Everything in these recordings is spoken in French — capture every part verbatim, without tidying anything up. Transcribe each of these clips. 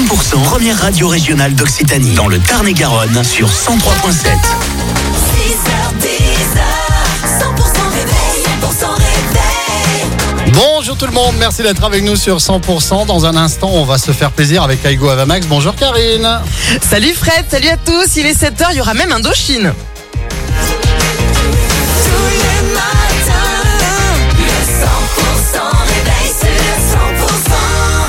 pour cent, première radio régionale d'Occitanie, dans le Tarn-et-Garonne, sur cent trois virgule sept. six heures dix, cent pour cent réveil, cent pour cent réveil. Bonjour tout le monde, merci d'être avec nous sur cent pour cent. Dans un instant, on va se faire plaisir avec Kaigo Avamax. Bonjour Karine. Salut Fred, salut à tous. Il est sept heures, il y aura même Indochine. Tous les matins, le cent pour cent réveil sur cent pour cent.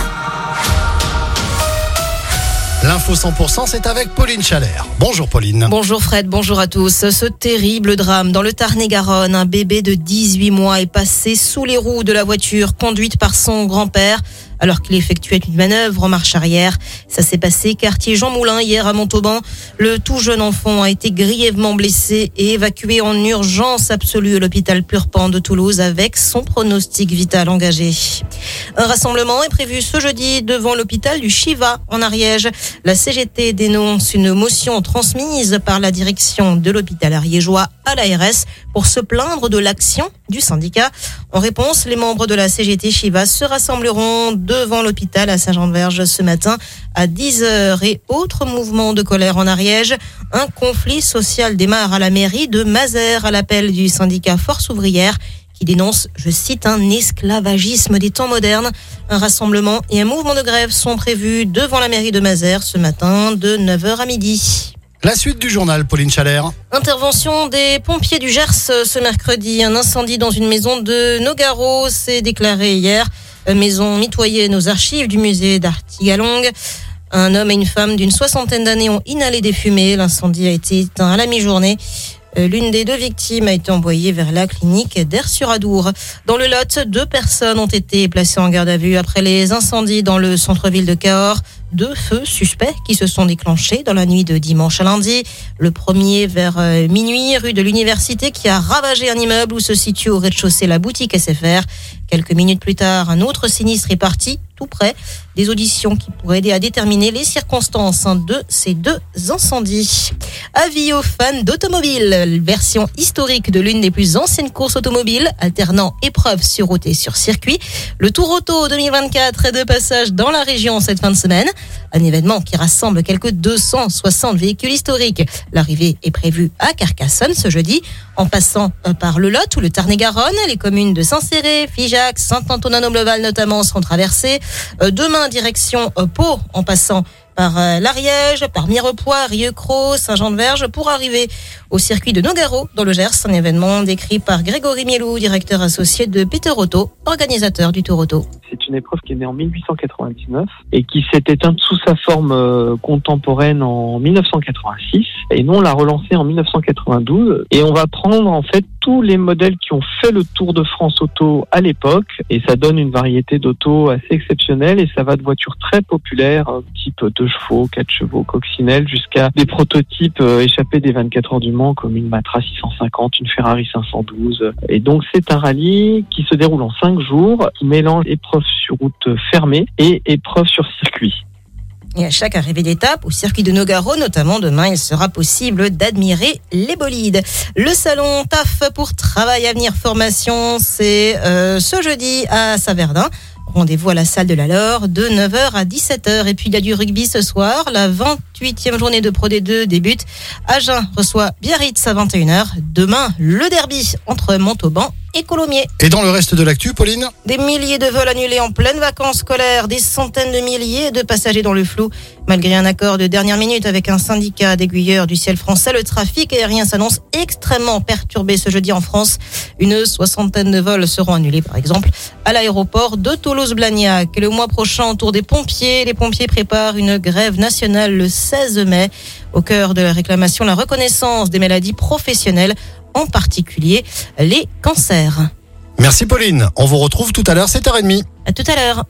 L'info cent pour cent, c'est avec Pauline Chalère. Bonjour Pauline. Bonjour Fred, bonjour à tous. Ce terrible drame dans le Tarn-et-Garonne, un bébé de dix-huit mois est passé sous les roues de la voiture conduite par son grand-père alors qu'il effectuait une manœuvre en marche arrière. Ça s'est passé quartier Jean Moulin hier à Montauban. Le tout jeune enfant a été grièvement blessé et évacué en urgence absolue à l'hôpital Purpan de Toulouse avec son pronostic vital engagé. Un rassemblement est prévu ce jeudi devant l'hôpital du Chiva en Ariège. La C G T dénonce une motion transmise par la direction de l'hôpital ariégeois à l'A R S pour se plaindre de l'action du syndicat. En réponse, les membres de la C G T Chiva se rassembleront devant l'hôpital à Saint-Jean-de-Verge ce matin à dix heures. Et autre mouvement de colère en Ariège, un conflit social démarre à la mairie de Mazères à l'appel du syndicat Force ouvrière qui dénonce, je cite, un esclavagisme des temps modernes. Un rassemblement et un mouvement de grève sont prévus devant la mairie de Mazères ce matin de neuf heures à midi. La suite du journal, Pauline Chalère. Intervention des pompiers du Gers ce mercredi. Un incendie dans une maison de Nogaro s'est déclaré hier. Maison mitoyenne aux archives du musée d'Artigalongue. Un homme et une femme d'une soixantaine d'années ont inhalé des fumées. L'incendie a été éteint à la mi-journée. L'une des deux victimes a été envoyée vers la clinique d'Aire-sur-Adour. Dans le Lot, deux personnes ont été placées en garde à vue après les incendies dans le centre-ville de Cahors. Deux feux suspects qui se sont déclenchés dans la nuit de dimanche à lundi. Le premier vers minuit, rue de l'Université, qui a ravagé un immeuble où se situe au rez-de-chaussée la boutique S F R. Quelques minutes plus tard, un autre sinistre est parti, tout près. Des auditions qui pourraient aider à déterminer les circonstances de ces deux incendies. Avis aux fans d'automobile, version historique de l'une des plus anciennes courses automobiles, alternant épreuves sur route et sur circuit. Le Tour Auto deux mille vingt-quatre est de passage dans la région cette fin de semaine. Un événement qui rassemble quelques deux cent soixante véhicules historiques. L'arrivée est prévue à Carcassonne ce jeudi, en passant par le Lot ou le Tarn-et-Garonne. Les communes de Saint-Céré, Figeac, Saint-Antonin-Noble-Val notamment seront traversées. Demain, direction Pau, en passant par l'Ariège, par Mirepoix, Rieucros, Saint-Jean-de-Verge, pour arriver au circuit de Nogaro, dans le Gers. Un événement décrit par Grégory Mielou, directeur associé de Peter Auto, organisateur du Tour Auto. C'est une épreuve qui est née en mille huit cent quatre-vingt-dix-neuf et qui s'est éteinte sous sa forme euh, contemporaine en mille neuf cent quatre-vingt-six. Et nous, on l'a relancée en mille neuf cent quatre-vingt-douze. Et on va prendre en fait tous les modèles qui ont fait le Tour de France auto à l'époque. Et ça donne une variété d'autos assez exceptionnelle. Et ça va de voitures très populaires, euh, type deux chevaux, quatre chevaux, coccinelle, jusqu'à des prototypes euh, échappés des vingt-quatre heures du Mans, comme une Matra six cent cinquante, une Ferrari cinq cent douze. Et donc, c'est un rallye qui se déroule en cinq jours, qui mélange épreuves sur route fermée et épreuves sur circuit. Et à chaque arrivée d'étape, au circuit de Nogaro, notamment demain, il sera possible d'admirer les bolides. Le salon T A F pour Travail Avenir Formation, c'est euh, ce jeudi à Saverdun. Rendez-vous à la salle de la Laure de neuf heures à dix-sept heures. Et puis il y a du rugby ce soir. La vingt-huitième journée de Pro D deux débute. Agen reçoit Biarritz à vingt et une heures. Demain, le derby entre Montauban et Colomiers. Et dans le reste de l'actu, Pauline ? Des milliers de vols annulés en pleine vacances scolaires, des centaines de milliers de passagers dans le flou. Malgré un accord de dernière minute avec un syndicat d'aiguilleurs du ciel français, le trafic aérien s'annonce extrêmement perturbé ce jeudi en France. Une soixantaine de vols seront annulés, par exemple, à l'aéroport de Toulouse-Blagnac. Le mois prochain, autour des pompiers, les pompiers préparent une grève nationale le seize mai. Au cœur de la réclamation, la reconnaissance des maladies professionnelles, en particulier les cancers. Merci Pauline. On vous retrouve tout à l'heure, sept heures trente. À tout à l'heure.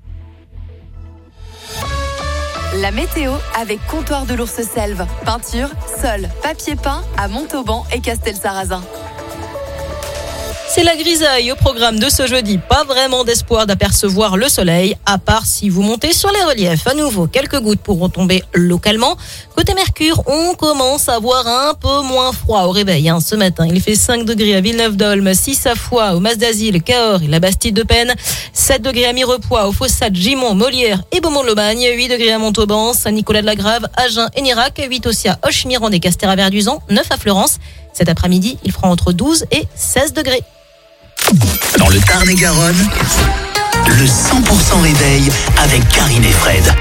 La météo avec Comptoir de l'Ours Selve. Peinture, sol, papier peint à Montauban et Castelsarrasin. C'est la grisaille au programme de ce jeudi. Pas vraiment d'espoir d'apercevoir le soleil, à part si vous montez sur les reliefs. À nouveau, quelques gouttes pourront tomber localement. Côté Mercure, on commence à avoir un peu moins froid au réveil. Hein. Ce matin, il fait cinq degrés à Villeneuve-d'Olme, six à Foix, au Mas d'Azil, Cahors et la Bastide-de-Penne, sept degrés à Mirepoix, au Fossat, Gimont, Molière et Beaumont-de-Lomagne, huit degrés à Montauban, Saint-Nicolas-de-la-Grave, Agen et Nirac, huit aussi à Auch, Mirande et Castéra-Verduzan, neuf à Fleurance. Cet après-midi, il fera entre douze et seize degrés. Dans le Tarn-et-Garonne, le cent pour cent réveil avec Karine et Fred.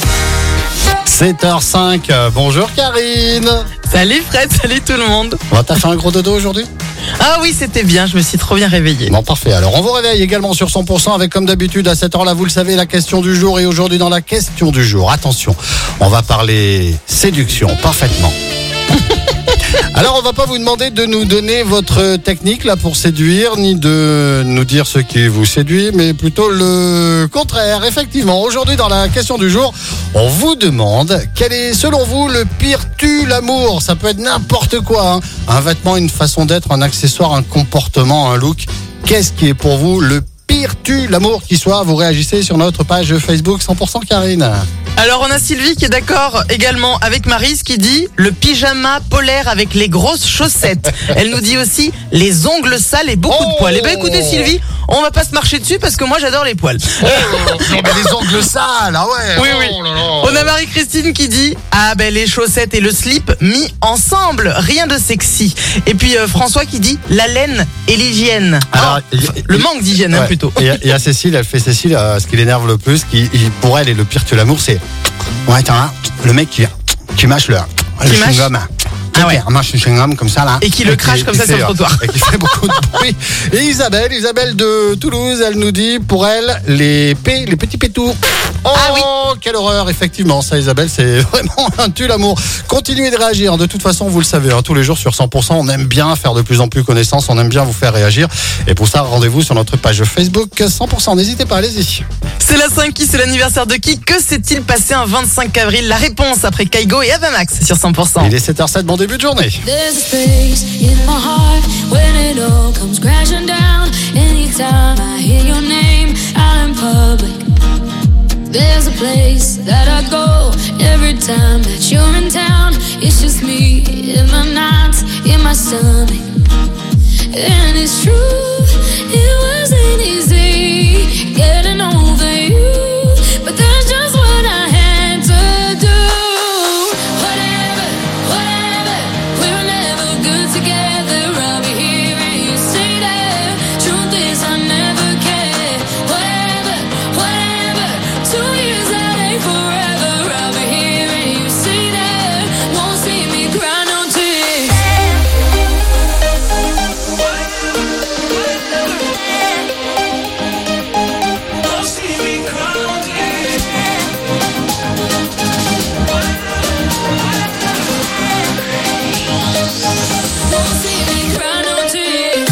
sept heures cinq, bonjour Karine. Salut Fred, salut tout le monde. Bon, t'as fait un gros dodo aujourd'hui ? Ah oui, c'était bien, je me suis trop bien réveillée. Bon, parfait. Alors, on vous réveille également sur cent pour cent avec, comme d'habitude, à cette heure-là, vous le savez, la question du jour. Et aujourd'hui, dans la question du jour, attention, on va parler séduction, parfaitement. Alors, on va pas vous demander de nous donner votre technique là pour séduire, ni de nous dire ce qui vous séduit, mais plutôt le contraire. Effectivement, aujourd'hui, dans la question du jour, on vous demande quel est, selon vous, le pire tue l'amour. Ça peut être n'importe quoi, hein. Un vêtement, une façon d'être, un accessoire, un comportement, un look. Qu'est-ce qui est pour vous le pire tue l'amour qui soit? Vous réagissez sur notre page Facebook cent pour cent Karine. Alors on a Sylvie qui est d'accord également avec Maryse qui dit le pyjama polaire avec les grosses chaussettes. Elle nous dit aussi les ongles sales et beaucoup Oh de poils. Eh ben écoutez Sylvie, on va pas se marcher dessus parce que moi j'adore les poils. Oh, mais les ongles sales, ah ouais. Oui, oui. Oh là là. On a Marie-Christine qui dit ah ben les chaussettes et le slip mis ensemble, rien de sexy. Et puis euh, François qui dit la laine et l'hygiène. Alors, Ah, le manque d'hygiène hein, Ouais. plutôt. Et il y a Cécile, elle fait Cécile, euh, ce qui l'énerve le plus, qui, il- pour elle, et le pire tue l'amour, c'est ouais, attends, hein, le mec qui, qui mâche le, le Qui mâche chewing-gum. Ah ouais. Il mâche le chewing-gum comme ça là. Et qui le crache comme ça fait, sur le trottoir. Et qui fait beaucoup de bruit. Et Isabelle, Isabelle de Toulouse, elle nous dit pour elle les P, les petits pétours. Oh, Ah oui. quelle horreur, effectivement, ça Isabelle, c'est vraiment un tue l'amour. Continuez de réagir, de toute façon, vous le savez, hein, tous les jours sur cent pour cent, on aime bien faire de plus en plus connaissance, on aime bien vous faire réagir. Et pour ça, rendez-vous sur notre page Facebook cent pour cent, n'hésitez pas, allez-y. C'est la cinq qui, c'est l'anniversaire de qui? Que s'est-il passé un vingt-cinq avril? La réponse après Kaigo et Avamax sur cent pour cent. Il est sept heures sept, bon début de journée. There's a space in my heart when it all comes crashing down. Anytime I hear your name out in public, there's a place that I go every time that you're in town. It's just me in my nights, in my stomach. And it's true, it wasn't easy getting over you, but that's just what I had to do. Whatever, whatever, we were never good together. I'll be here and you say that. Truth is I never cared. Whatever, whatever, two years that ain't forever. I'll be here and you say that. Won't see me cry no tears. Won't see me cry no tears.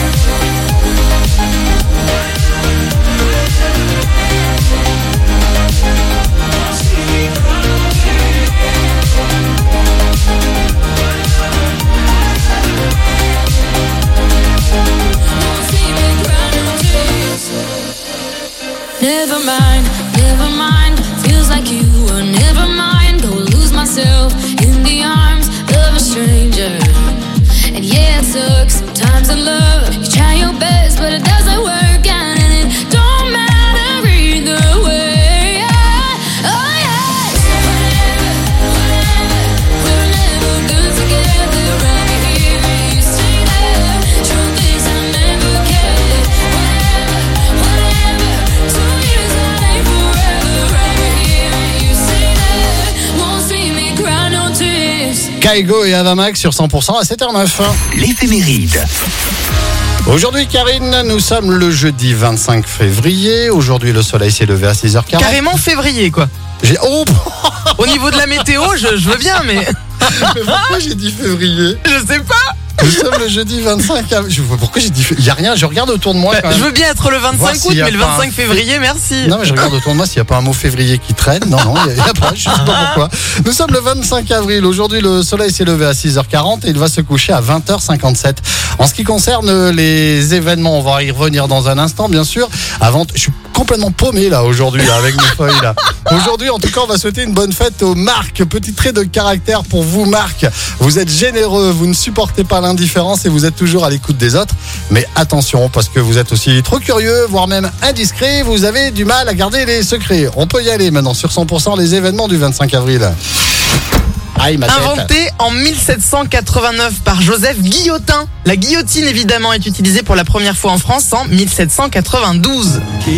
Won't see me cry no tears. Never mind, never mind. Feels like you were never mind. Go lose myself in the arms of a stranger. And yeah, it sucks sometimes in love. You try your best, but it doesn't work out, and it don't matter either way. Yeah. Oh yeah. Whatever, whatever, we were never good together. I'll be here and you say that. Truth is I never cared. Whatever, whatever, two years that ain't forever. I'll be here and you say that. Won't see me cry no tears. Kaigo et Avamax sur cent pour cent à sept heures neuf. L'éphéméride. Aujourd'hui, Karine, nous sommes le jeudi vingt-cinq février. Aujourd'hui, le soleil s'est levé à six heures quarante. Carrément février quoi. J'ai... Oh, Au niveau de la météo, je, je veux bien mais mais pourquoi j'ai dit février? je sais pas. Nous sommes le jeudi vingt-cinq avril. Je vois pourquoi j'ai dit. Il n'y a rien, je regarde autour de moi. Quand Je même. veux bien être le Voir vingt-cinq s'il août, y a mais le pas vingt-cinq un- février, merci. Non, mais je regarde autour de moi s'il n'y a pas un mot février qui traîne. Non, non, il n'y a, il y a pas, je ne sais pas pourquoi. Nous sommes le vingt-cinq avril. Aujourd'hui, le soleil s'est levé à six heures quarante et il va se coucher à vingt heures cinquante-sept. En ce qui concerne les événements, on va y revenir dans un instant, bien sûr. Avant, je suis complètement paumé là aujourd'hui là, avec mes feuilles là. Aujourd'hui, en tout cas, on va souhaiter une bonne fête aux Marc. Petit trait de caractère pour vous, Marc. Vous êtes généreux, vous ne supportez pas l'indifférence et vous êtes toujours à l'écoute des autres. Mais attention, parce que vous êtes aussi trop curieux, voire même indiscret. Vous avez du mal à garder les secrets. On peut y aller maintenant sur cent pour cent les événements du vingt-cinq avril. Aïe, ma tête. Inventé en mille sept cent quatre-vingt-neuf par Joseph Guillotin. La guillotine, évidemment, est utilisée pour la première fois en France en mille sept cent quatre-vingt-douze.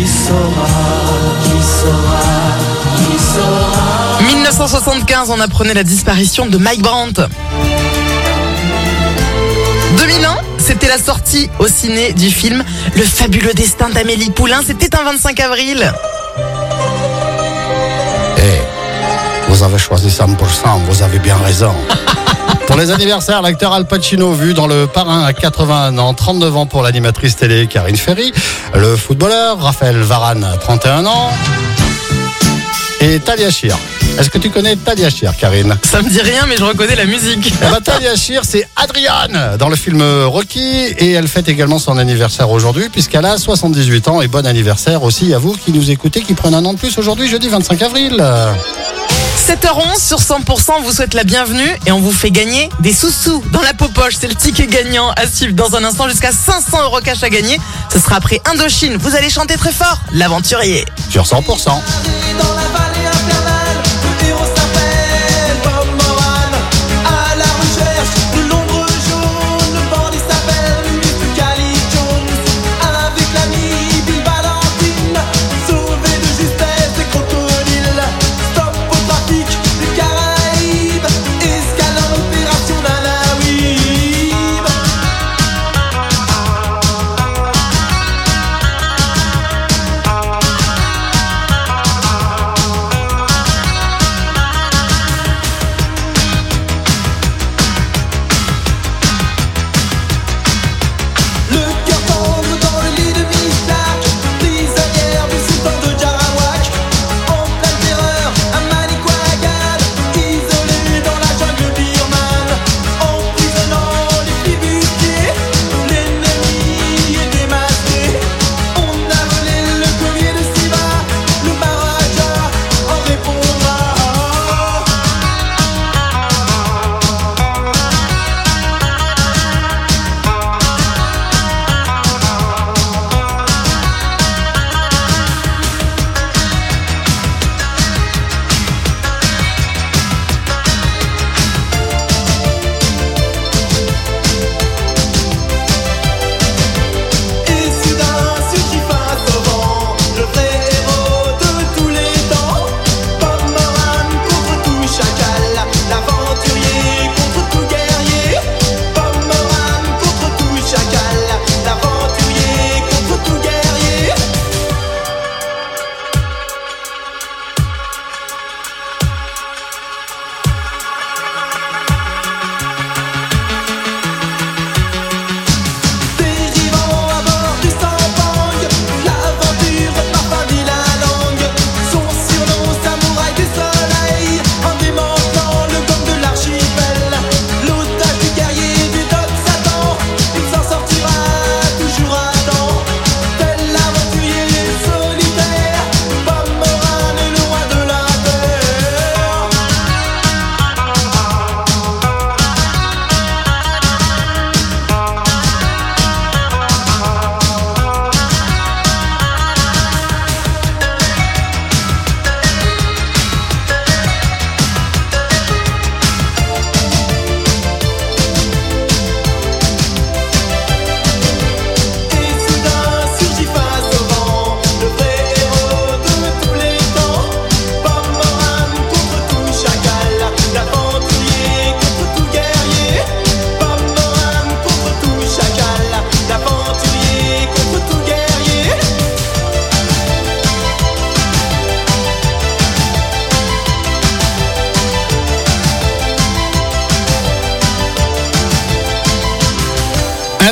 mille neuf cent soixante-quinze, on apprenait la disparition de Mike Brandt. deux mille un, c'était la sortie au ciné du film Le fabuleux destin d'Amélie Poulain. C'était un vingt-cinq avril. Eh, vous avez choisi cent pour cent, vous avez bien raison. Pour les anniversaires, l'acteur Al Pacino, vu dans Le Parrain à quatre-vingt-un ans, trente-neuf ans pour l'animatrice télé Karine Ferry, le footballeur Raphaël Varane à trente et un ans, et Talia Shire. Est-ce que tu connais Talia Shire, Karine? Ça me dit rien, mais je reconnais la musique. Eh ben, Talia Shire, c'est Adriane dans le film Rocky et elle fête également son anniversaire aujourd'hui puisqu'elle a soixante-dix-huit ans et bon anniversaire aussi à vous qui nous écoutez, qui prenez un an de plus aujourd'hui, jeudi vingt-cinq avril. sept heures onze sur cent pour cent, on vous souhaite la bienvenue et on vous fait gagner des sous-sous dans la peau poche. C'est le ticket gagnant à suivre dans un instant, jusqu'à cinq cents euros cash à gagner. Ce sera après Indochine. Vous allez chanter très fort, l'aventurier. Sur cent pour cent. Dans la vallée infernale, le héros s'appelle Bob Moran. À la recherche de l'ombre jaune, le bandit s'appelle mister Cali Jones. Avec l'ami Bill Valentine, sauvé de justesse des crocodiles. Stop au trafic des Caraïbes, escale en opération Nanaouib.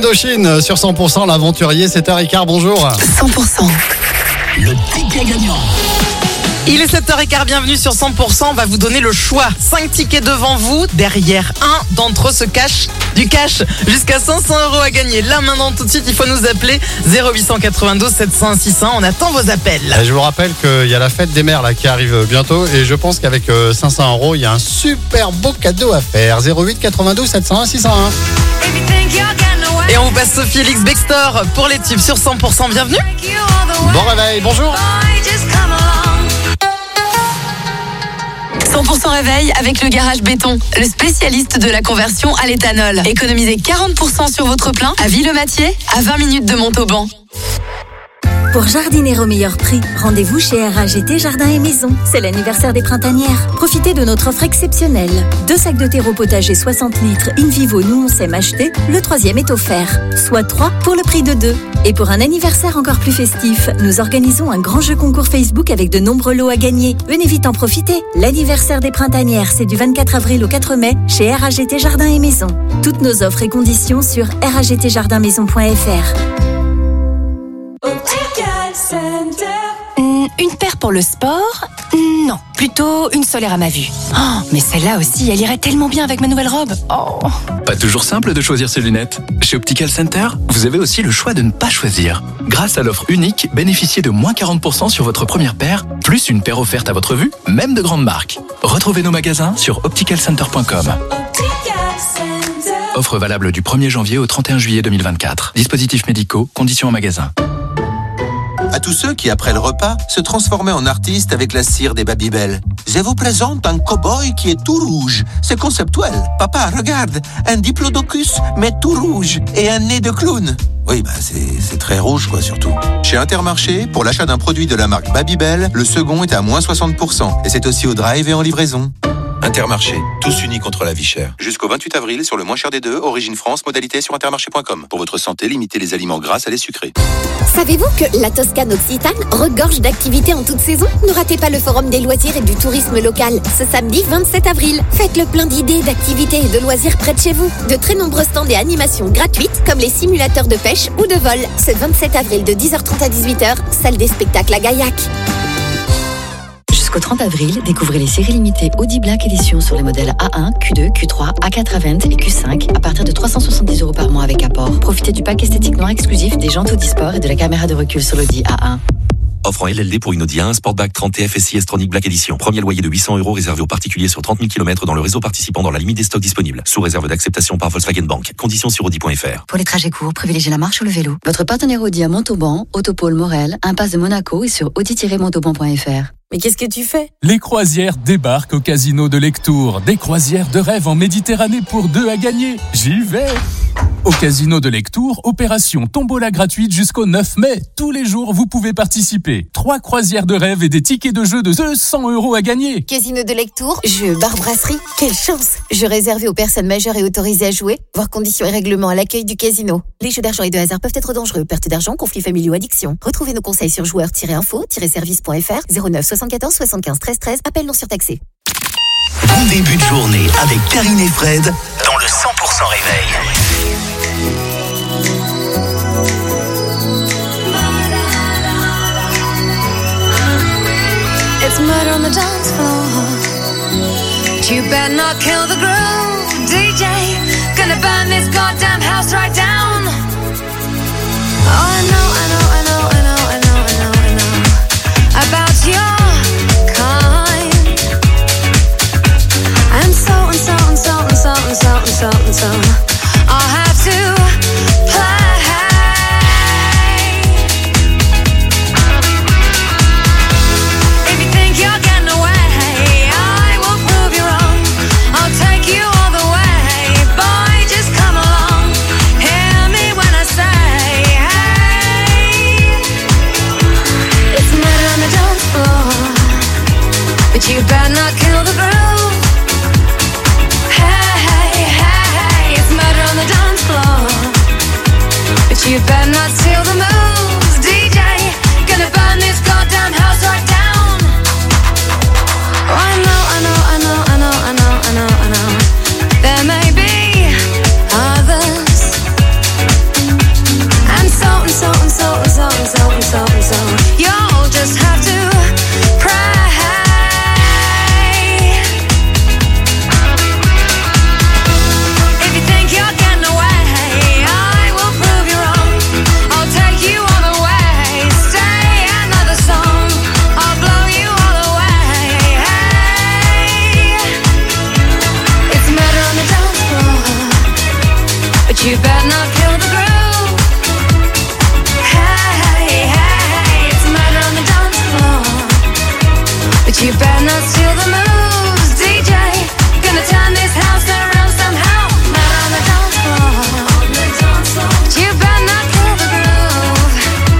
Indochine sur cent pour cent, l'aventurier, c'est heures quinze, bonjour. cent pour cent. Le ticket gagnant. Il est sept heures quinze, bienvenue sur cent pour cent. On va vous donner le choix. cinq tickets devant vous. Derrière un d'entre eux se cache du cash. Jusqu'à cinq cents euros à gagner. Là maintenant, tout de suite, il faut nous appeler zéro huit quatre-vingt-douze sept cent un six cents. On attend vos appels. Et je vous rappelle qu'il y a la fête des mères là, qui arrive bientôt. Et je pense qu'avec euh, cinq cents euros, il y a un super beau cadeau à faire. zéro huit quatre-vingt-douze sept cent un six cent un. Et on vous passe Sophie Elix Bextor pour les tubes sur cent pour cent. Bienvenue. Bon réveil, bonjour. cent pour cent réveil avec le garage béton, le spécialiste de la conversion à l'éthanol. Économisez quarante pour cent sur votre plein à Villematier, à vingt minutes de Montauban. Pour jardiner au meilleur prix, rendez-vous chez R A G T Jardin et Maison. C'est l'anniversaire des printanières. Profitez de notre offre exceptionnelle. Deux sacs de terreau potager soixante litres in vivo, nous on sait acheter. Le troisième est offert, soit trois pour le prix de deux. Et pour un anniversaire encore plus festif, nous organisons un grand jeu concours Facebook avec de nombreux lots à gagner. Venez vite en profiter. L'anniversaire des printanières, c'est du vingt-quatre avril au quatre mai chez R A G T Jardin et Maison. Toutes nos offres et conditions sur r a g t jardin maison point f r. Mmh, une paire pour le sport? Non, plutôt une solaire à ma vue. Oh, mais celle-là aussi, elle irait tellement bien avec ma nouvelle robe. Oh. Pas toujours simple de choisir ses lunettes. Chez Optical Center, vous avez aussi le choix de ne pas choisir. Grâce à l'offre unique, bénéficiez de moins quarante pour cent sur votre première paire, plus une paire offerte à votre vue, même de grandes marques. Retrouvez nos magasins sur optical center point com. Offre valable du premier janvier au trente et un juillet deux mille vingt-quatre. Dispositifs médicaux, conditions en magasin. À tous ceux qui, après le repas, se transformaient en artistes avec la cire des Babybel. Je vous présente un cow-boy qui est tout rouge. C'est conceptuel. Papa, regarde, un diplodocus, mais tout rouge, et un nez de clown. Oui, bah c'est, c'est très rouge, quoi, surtout. Chez Intermarché, pour l'achat d'un produit de la marque Babybel, le second est à moins soixante pour cent. Et c'est aussi au drive et en livraison. Intermarché, tous unis contre la vie chère. Jusqu'au vingt-huit avril, sur le moins cher des deux, Origine France, modalité sur intermarché point com. Pour votre santé, limitez les aliments gras à les sucrés. Savez-vous que la Toscane Occitane regorge d'activités en toute saison? Ne ratez pas le Forum des loisirs et du tourisme local. Ce samedi vingt-sept avril, faites le plein d'idées, d'activités et de loisirs près de chez vous. De très nombreux stands et animations gratuites, comme les simulateurs de pêche ou de vol. Ce vingt-sept avril de dix heures trente à dix-huit heures, salle des spectacles à Gaillac. Jusqu'au trente avril, découvrez les séries limitées Audi Black Edition sur les modèles A un, Q deux, Q trois, A quatre, A vingt et Q cinq à partir de trois cent soixante-dix euros par mois avec apport. Profitez du pack esthétique noir exclusif, des jantes Audi Sport et de la caméra de recul sur l'Audi A un. Offre en L L D pour une Audi A un Sportback trente T F S I S-Tronic Black Edition. Premier loyer de huit cents euros réservé aux particuliers sur trente mille kilomètres dans le réseau participant dans la limite des stocks disponibles. Sous réserve d'acceptation par Volkswagen Bank. Conditions sur audi point f r. Pour les trajets courts, privilégiez la marche ou le vélo. Votre partenaire Audi à Montauban, Autopôle Morel, Impasse de Monaco et sur audi tiret montauban point f r. Mais qu'est-ce que tu fais? Les croisières débarquent au casino de Lectour. Des croisières de rêve en Méditerranée pour deux à gagner. J'y vais! Au casino de Lectour, opération tombola gratuite jusqu'au neuf mai. Tous les jours, vous pouvez participer. Trois croisières de rêve et des tickets de jeu de deux cents euros à gagner. Casino de Lectour, jeu bar brasserie. Quelle chance! Jeu réservé aux personnes majeures et autorisées à jouer. Voir conditions et règlements à l'accueil du casino. Les jeux d'argent et de hasard peuvent être dangereux. Perte d'argent, conflits familiaux, addiction. Retrouvez nos conseils sur joueurs tiret info tiret service point f r. zéro neuf soixante-quatorze soixante-quinze treize treize. Appel non surtaxé. Bon début de journée avec Karine et Fred dans le cent pour cent réveil. It's murder on the dance floor, but you better not kill the groove, D J. Gonna burn this goddamn house right down. Oh, I know, I know, I know, I know, I know, I know, I know about your kind. And so and so and so and so and so and so and so I'll have to play. You better not kill the groove. Hey, hey, hey, it's murder on the dance floor. But you better not steal the moves, D J. Gonna burn this goddamn house right down. Oh, I know, I know, I know, I know, I know, I know, I know. There may be others, steal the moves, D J. Gonna turn this house around somehow. Mad on the dance floor. You better not kill the groove.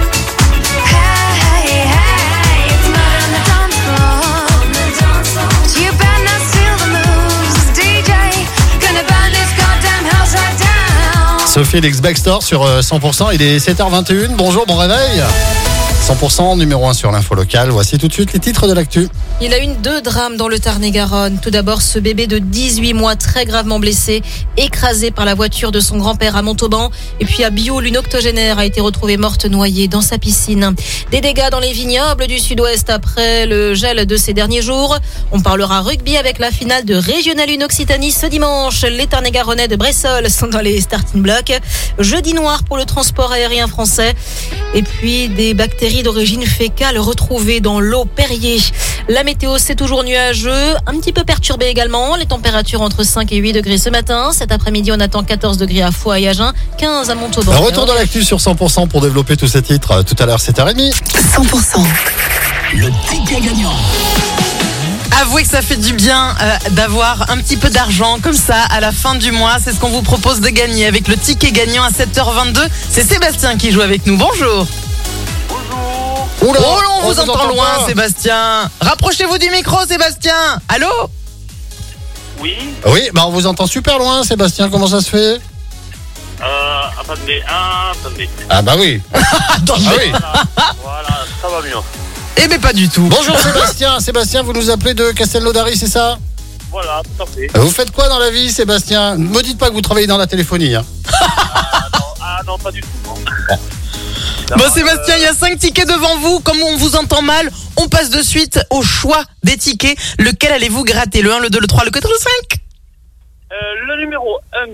Hey, hey, it's mad on the dance floor. You better not steal the moves, D J. Gonna burn this goddamn house right down. Sophie X Baxter sur euh, cent pour cent, il est sept heures vingt et une. Bonjour, bon réveil. cent pour cent numéro un sur l'info locale. Voici tout de suite les titres de l'actu. Il a eu deux drames dans le Tarn-et-Garonne. Tout d'abord, ce bébé de dix-huit mois très gravement blessé, écrasé par la voiture de son grand-père à Montauban. Et puis à Bioul, une octogénaire a été retrouvée morte noyée dans sa piscine. Des dégâts dans les vignobles du sud-ouest après le gel de ces derniers jours. On parlera rugby avec la finale de Régional un Occitanie ce dimanche. Les Tarn-et-Garonnais de Bressol sont dans les starting blocks. Jeudi noir pour le transport aérien français. Et puis des bactéries d'origine fécale retrouvées dans l'eau Perrier. La météo, c'est toujours nuageux, un petit peu perturbé également. Les températures entre cinq et huit degrés ce matin. Cet après-midi, on attend quatorze degrés à Foix et Agen, quinze à Montauban. Un retour de l'actu sur cent pour cent pour développer tous ces titres. Tout à l'heure, sept heures trente. cent pour cent. Le ticket gagnant. Avouez que ça fait du bien euh, d'avoir un petit peu d'argent comme ça à la fin du mois. C'est ce qu'on vous propose de gagner avec le ticket gagnant à sept heures vingt-deux. C'est Sébastien qui joue avec nous. Bonjour. Oula, oh, on, on vous vous entend entend loin, pas. Sébastien. Rapprochez-vous du micro, Sébastien. Allô? Oui. Oui, bah on vous entend super loin, Sébastien. Comment ça se fait? Euh, attendez, ah, attendez. Ah bah oui. Attendez. Ah oui. Voilà, voilà, ça va mieux. Eh ben pas du tout. Bonjour Sébastien. Sébastien, vous nous appelez de Castelnaudary, c'est ça? Voilà, tout à fait. Vous faites quoi dans la vie, Sébastien? Ne me dites pas que vous travaillez dans la téléphonie. Hein. Ah, non, ah non, pas du tout. Non. Bon, bon Sébastien, il y a cinq tickets devant vous. Comme on vous entend mal, on passe de suite au choix des tickets. Lequel allez-vous gratter? Le un, le deux, le trois, le quatre, le cinq? Euh, le numéro un.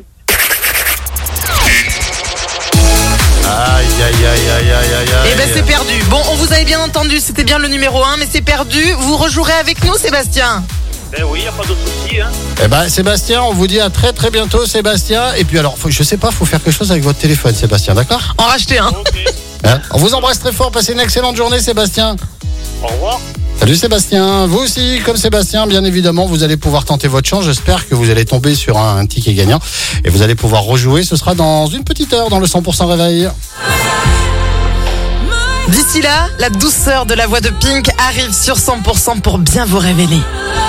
Aïe, aïe, aïe, aïe, aïe, aïe, aïe. Eh ben c'est perdu. Bon, on vous avait bien entendu, c'était bien le numéro un, mais c'est perdu. Vous rejouerez avec nous, Sébastien? Ben oui, il n'y a pas de souci. Hein. Eh ben Sébastien, on vous dit à très très bientôt, Sébastien. Et puis alors, faut, je sais pas, faut faire quelque chose avec votre téléphone, Sébastien, d'accord? En racheter un. Okay. Hein, on vous embrasse très fort, passez une excellente journée, Sébastien. Au revoir. Salut Sébastien, vous aussi, comme Sébastien, bien évidemment, vous allez pouvoir tenter votre chance. J'espère que vous allez tomber sur un, un ticket gagnant et vous allez pouvoir rejouer. Ce sera dans une petite heure dans le cent pour cent réveil. D'ici là, la douceur de la voix de Pink arrive sur cent pour cent pour bien vous révéler.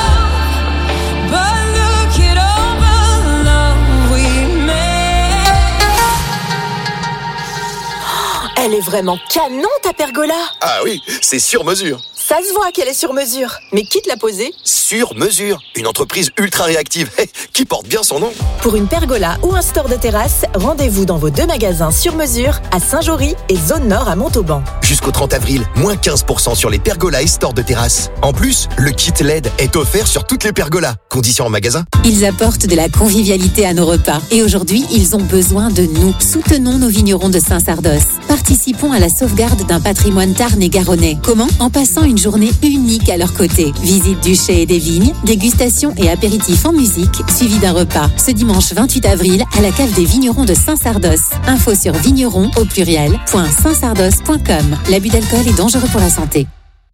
Elle est vraiment canon, ta pergola. Ah oui, c'est sur mesure. Ça se voit qu'elle est sur mesure. Mais qui te l'a posée? Sur mesure. Une entreprise ultra réactive qui porte bien son nom. Pour une pergola ou un store de terrasse, rendez-vous dans vos deux magasins sur mesure à Saint-Jory et Zone Nord à Montauban. Jusqu'au trente avril, moins quinze pour cent sur les pergolas et stores de terrasse. En plus, le kit L E D est offert sur toutes les pergolas. Conditions en magasin. Ils apportent de la convivialité à nos repas. Et aujourd'hui, ils ont besoin de nous. Soutenons nos vignerons de Saint-Sardos. Participons à la sauvegarde d'un patrimoine tarn-et-garonnais. Comment? En passant une journée unique à leur côté. Visite du chai et des vignes, dégustation et apéritif en musique, suivi d'un repas. Ce dimanche vingt-huit avril, à la cave des vignerons de Saint-Sardos. Info sur vigneron au pluriel, point saint sardos point com. L'abus d'alcool est dangereux pour la santé.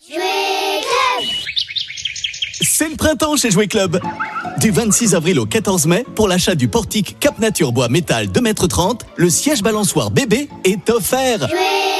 C'est le printemps chez Jouet Club. Du vingt-six avril au quatorze mai, pour l'achat du portique Cap Nature Bois Métal deux mètres trente, le siège balançoire bébé est offert.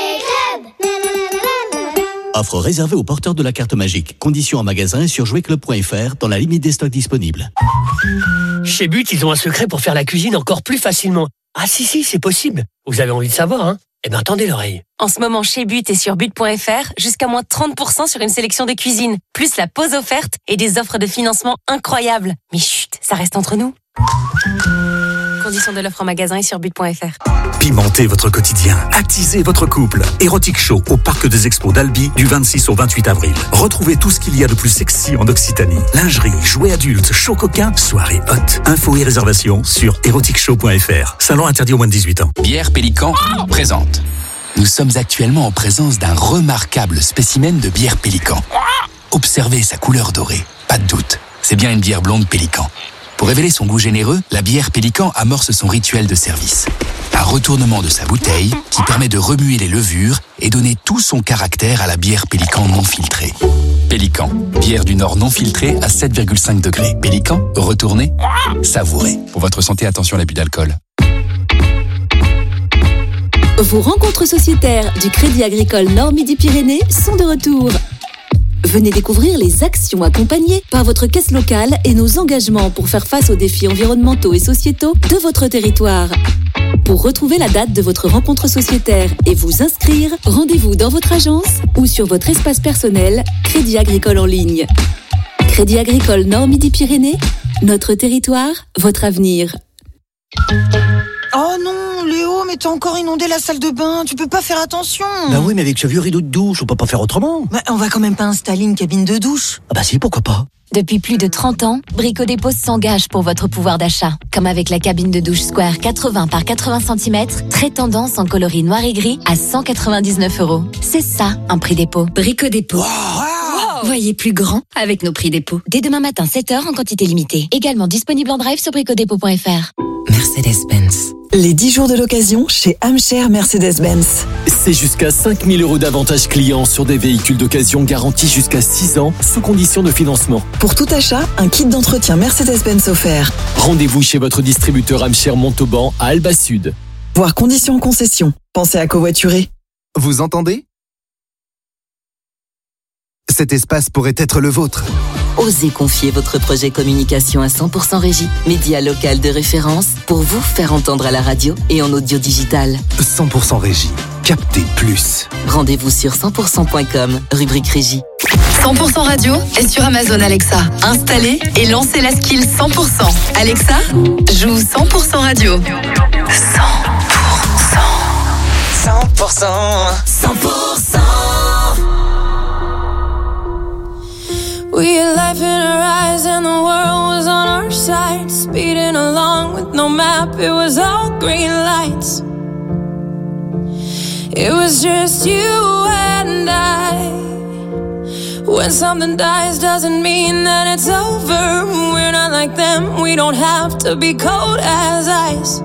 Offre réservée aux porteurs de la carte magique. Conditions en magasin et sur jouet club point f r dans la limite des stocks disponibles. Chez But, ils ont un secret pour faire la cuisine encore plus facilement. Ah si, si, c'est possible. Vous avez envie de savoir, hein? Eh bien, tendez l'oreille. En ce moment, chez But et sur but point f r, jusqu'à moins trente pour cent sur une sélection de cuisine, plus la pause offerte et des offres de financement incroyables. Mais chut, ça reste entre nous. Conditions de l'offre en magasin et sur but point f r. Pimentez votre quotidien, attisez votre couple. Érotique Show au Parc des Expos d'Albi du vingt-six au vingt-huit avril. Retrouvez tout ce qu'il y a de plus sexy en Occitanie. Lingerie, jouets adultes, show coquin, soirée hot. Infos et réservations sur érotique show point f r. Salon interdit aux moins de dix-huit ans. Bière Pélican présente. Nous sommes actuellement en présence d'un remarquable spécimen de bière Pélican. Observez sa couleur dorée. Pas de doute, c'est bien une bière blonde Pélican. Pour révéler son goût généreux, la bière Pélican amorce son rituel de service. Un retournement de sa bouteille qui permet de remuer les levures et donner tout son caractère à la bière Pélican non filtrée. Pélican, bière du Nord non filtrée à sept virgule cinq degrés. Pélican, retournez, savourez. Pour votre santé, attention à l'abus d'alcool. Vos rencontres sociétaires du Crédit Agricole Nord-Midi-Pyrénées sont de retour. Venez découvrir les actions accompagnées par votre caisse locale et nos engagements pour faire face aux défis environnementaux et sociétaux de votre territoire. Pour retrouver la date de votre rencontre sociétaire et vous inscrire, rendez-vous dans votre agence ou sur votre espace personnel Crédit Agricole en ligne. Crédit Agricole Nord-Midi-Pyrénées, notre territoire, votre avenir. Oh non, Léo, mais t'as encore inondé la salle de bain, tu peux pas faire attention. Bah oui, mais avec ce vieux rideau de douche, on peut pas faire autrement. Bah, on va quand même pas installer une cabine de douche. Ah bah si, pourquoi pas. Depuis plus de trente ans, Brico Dépôt s'engage pour votre pouvoir d'achat. Comme avec la cabine de douche Square quatre-vingts par quatre-vingts centimètres, très tendance en coloris noir et gris à cent quatre-vingt-dix-neuf euros. C'est ça, un prix dépôt. Brico Dépôt. Wow. Voyez plus grand avec nos prix dépôt. Dès demain matin, sept heures en quantité limitée. Également disponible en drive sur bricodépôt point f r. Mercedes-Benz. Les dix jours de l'occasion chez Amcher Mercedes-Benz. C'est jusqu'à cinq mille euros d'avantages clients sur des véhicules d'occasion garantis jusqu'à six ans, sous condition de financement. Pour tout achat, un kit d'entretien Mercedes-Benz offert. Rendez-vous chez votre distributeur Amcher Montauban à Alba Sud. Voir conditions en concession. Pensez à covoiturer. Vous entendez ? Cet espace pourrait être le vôtre. Osez confier votre projet communication à cent pour cent Régie, média local de référence pour vous faire entendre à la radio et en audio digital. cent pour cent Régie, captez plus. Rendez-vous sur cent pour cent point com, rubrique Régie. cent pour cent Radio est sur Amazon Alexa. Installez et lancez la skill cent pour cent. Alexa, joue cent pour cent Radio. cent pour cent. cent pour cent. cent pour cent. We had life in our eyes and the world was on our side. Speeding along with no map, it was all green lights. It was just you and I. When something dies doesn't mean that it's over. We're not like them, we don't have to be cold as ice.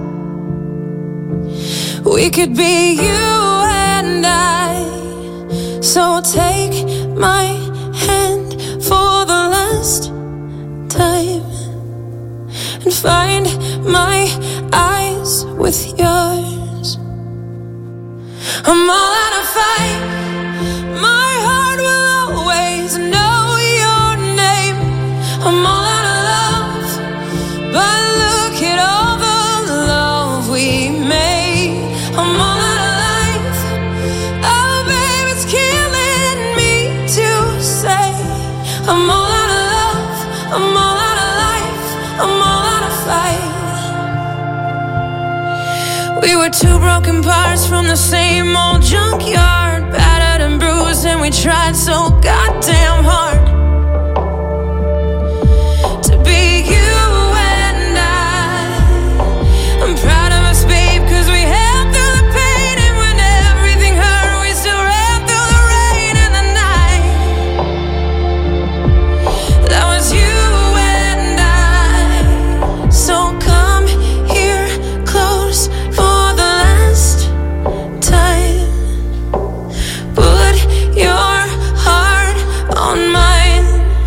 We could be you and I. So take my hand for the last time and find my eyes with yours. I'm all out of fight. My heart will always know your name. I'm all out of love, but look at all the love we made. I'm all out of life. Oh babe, it's killing me to say I'm all out of love, I'm all out of life, I'm all out of fight. We were two broken parts from the same old junkyard, battered and bruised, and we tried so goddamn hard to be you and I. I'm proud of us, babe, cause we held through the pain, and when everything hurt, we still ran through the rain and the night. That was you and I. So come here close for the last time. Put your heart on mine.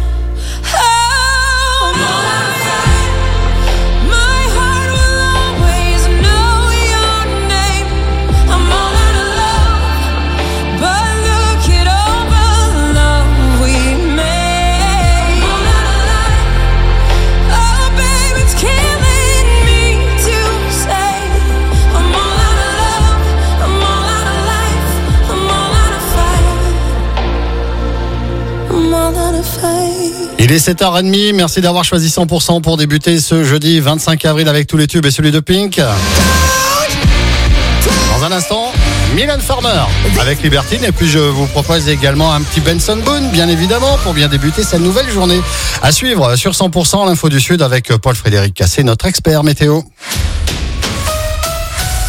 Oh, I'm all out of fight. My heart will always know your name. I'm all out of love, but look at all the love we made. I'm all out of life. Oh, babe, it's killing me to say I'm all out of love, I'm all out of life, I'm all out of fight. I'm all out of fight. Il est sept heures trente, merci d'avoir choisi cent pour cent pour débuter ce jeudi vingt-cinq avril avec tous les tubes et celui de Pink. Dans un instant, Mylène Farmer avec Libertine, et puis je vous propose également un petit Benson Boone, bien évidemment, pour bien débuter cette nouvelle journée. À suivre sur cent pour cent, l'info du Sud avec Paul-Frédéric Cassé, notre expert météo.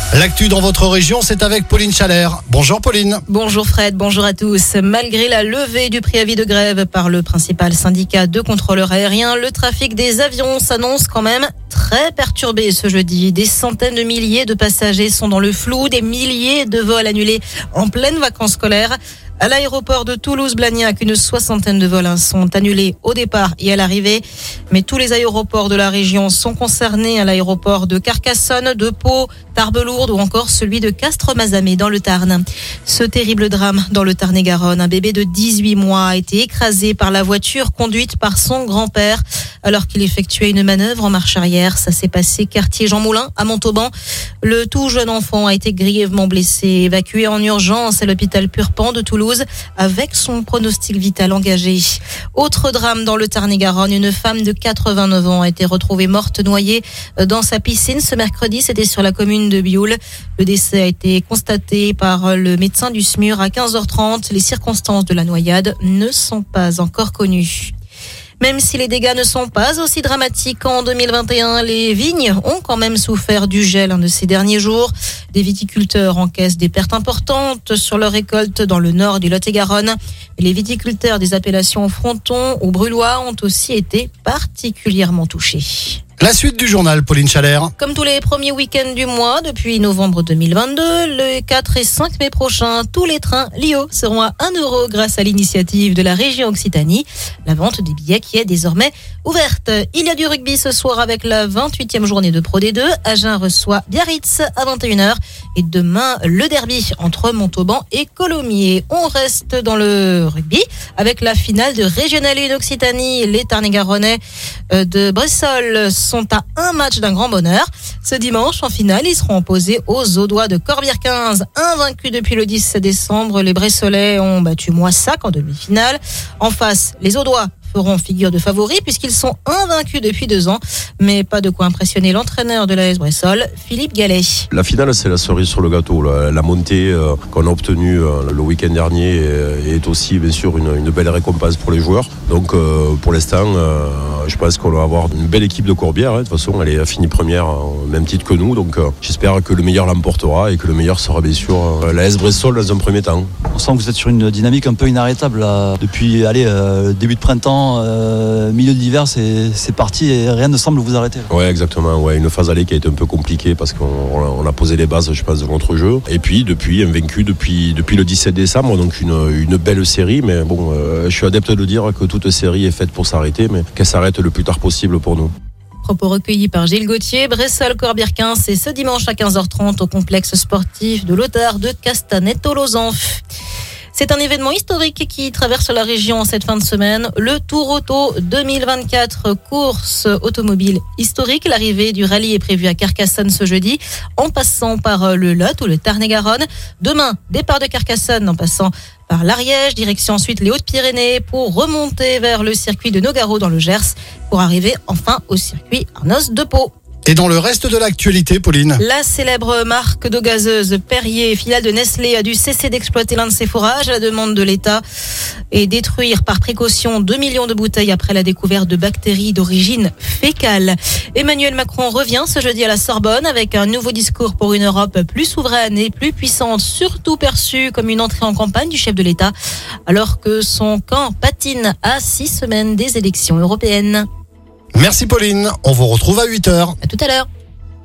L'actu dans votre région, c'est avec Pauline Chalère. Bonjour Pauline. Bonjour Fred, bonjour à tous. Malgré la levée du préavis de grève par le principal syndicat de contrôleurs aériens, le trafic des avions s'annonce quand même très perturbé ce jeudi. Des centaines de milliers de passagers sont dans le flou, des milliers de vols annulés en pleine vacances scolaires. À l'aéroport de Toulouse-Blagnac, une soixantaine de vols sont annulés au départ et à l'arrivée. Mais tous les aéroports de la région sont concernés. À l'aéroport de Carcassonne, de Pau, Tarbes-Lourdes ou encore celui de Castres-Mazamet dans le Tarn. Ce terrible drame dans le Tarn-et-Garonne, un bébé de dix-huit mois a été écrasé par la voiture conduite par son grand-père alors qu'il effectuait une manœuvre en marche arrière. Ça s'est passé quartier Jean Moulin à Montauban. Le tout jeune enfant a été grièvement blessé, évacué en urgence à l'hôpital Purpan de Toulouse avec son pronostic vital engagé. Autre drame dans le Tarn-et-Garonne, une femme de quatre-vingt-neuf ans a été retrouvée morte noyée dans sa piscine ce mercredi. C'était sur la commune de Bioul. Le décès a été constaté par le médecin du S M U R à quinze heures trente. Les circonstances de la noyade ne sont pas encore connues. Même si les dégâts ne sont pas aussi dramatiques qu'en deux mille vingt et un, les vignes ont quand même souffert du gel un de ces derniers jours. Des viticulteurs encaissent des pertes importantes sur leur récolte dans le nord du Lot-et-Garonne. Les viticulteurs des appellations Fronton ou Brulois ont aussi été particulièrement touchés. La suite du journal, Pauline Chalère. Comme tous les premiers week-ends du mois, depuis novembre deux mille vingt-deux, le quatre et cinq mai prochains, tous les trains L I O seront à un euro grâce à l'initiative de la région Occitanie. La vente des billets qui est désormais ouverte. Il y a du rugby ce soir avec la vingt-huitième journée de Pro D deux. Agen reçoit Biarritz à vingt et une heures. Et demain, le derby entre Montauban et Colomiers. On reste dans le rugby avec la finale de Régional un Occitanie. Les Tarn-et-Garonnais de Bressol sont à un match d'un grand bonheur. Ce dimanche, en finale, ils seront opposés aux Audois de Corbière quinze. Invaincus depuis le dix décembre, les Bressolais ont battu Moissac en demi-finale. En face, les Audois feront figure de favoris puisqu'ils sont invaincus depuis deux ans. Mais pas de quoi impressionner l'entraîneur de l'A S Bressol, Philippe Gallet. La finale, c'est la cerise sur le gâteau. La, la montée euh, qu'on a obtenue euh, le week-end dernier est, est aussi, bien sûr, une, une belle récompense pour les joueurs. Donc, euh, pour l'instant, euh, je pense qu'on va avoir une belle équipe de Corbière. Hein. De toute façon, elle est finie première au même titre que nous. Donc, euh, j'espère que le meilleur l'emportera et que le meilleur sera, bien sûr, euh, l'A S Bressol dans un premier temps. On sent que vous êtes sur une dynamique un peu inarrêtable là. Depuis allez, euh, début de printemps, euh, milieu de l'hiver, c'est, c'est parti et rien ne semble vous arrêter. Ouais, exactement. Ouais, une phase allée qui a été un peu compliquée parce qu'on on a posé les bases, je pense, de notre jeu. Et puis, depuis, invaincu depuis, depuis le dix-sept décembre, donc une, une belle série. Mais bon, euh, je suis adepte de dire que toute série est faite pour s'arrêter, mais qu'elle s'arrête le plus tard possible pour nous. Propos recueillis par Gilles Gauthier. Bressol-Corbière quinze, c'est ce dimanche à quinze heures trente au complexe sportif de l'Otard de Castanet-Tolosanf. C'est un événement historique qui traverse la région cette fin de semaine. Le Tour Auto deux mille vingt-quatre, course automobile historique. L'arrivée du rallye est prévue à Carcassonne ce jeudi, en passant par le Lot ou le Tarn-et-Garonne. Demain, départ de Carcassonne en passant par l'Ariège, direction ensuite les Hautes-Pyrénées pour remonter vers le circuit de Nogaro dans le Gers pour arriver enfin au circuit Arnos de Pau. Et dans le reste de l'actualité, Pauline. La célèbre marque d'eau gazeuse Perrier, filiale de Nestlé, a dû cesser d'exploiter l'un de ses forages à la demande de l'État et détruire par précaution deux millions de bouteilles après la découverte de bactéries d'origine fécale. Emmanuel Macron revient ce jeudi à la Sorbonne avec un nouveau discours pour une Europe plus souveraine et plus puissante, surtout perçue comme une entrée en campagne du chef de l'État, alors que son camp patine à six semaines des élections européennes. Merci Pauline, on vous retrouve à huit heures. À tout à l'heure.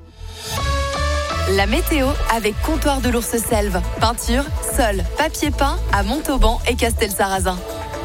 La météo avec Comptoir de l'Ours Selve. Peinture, sol, papier peint à Montauban et Castelsarrasin.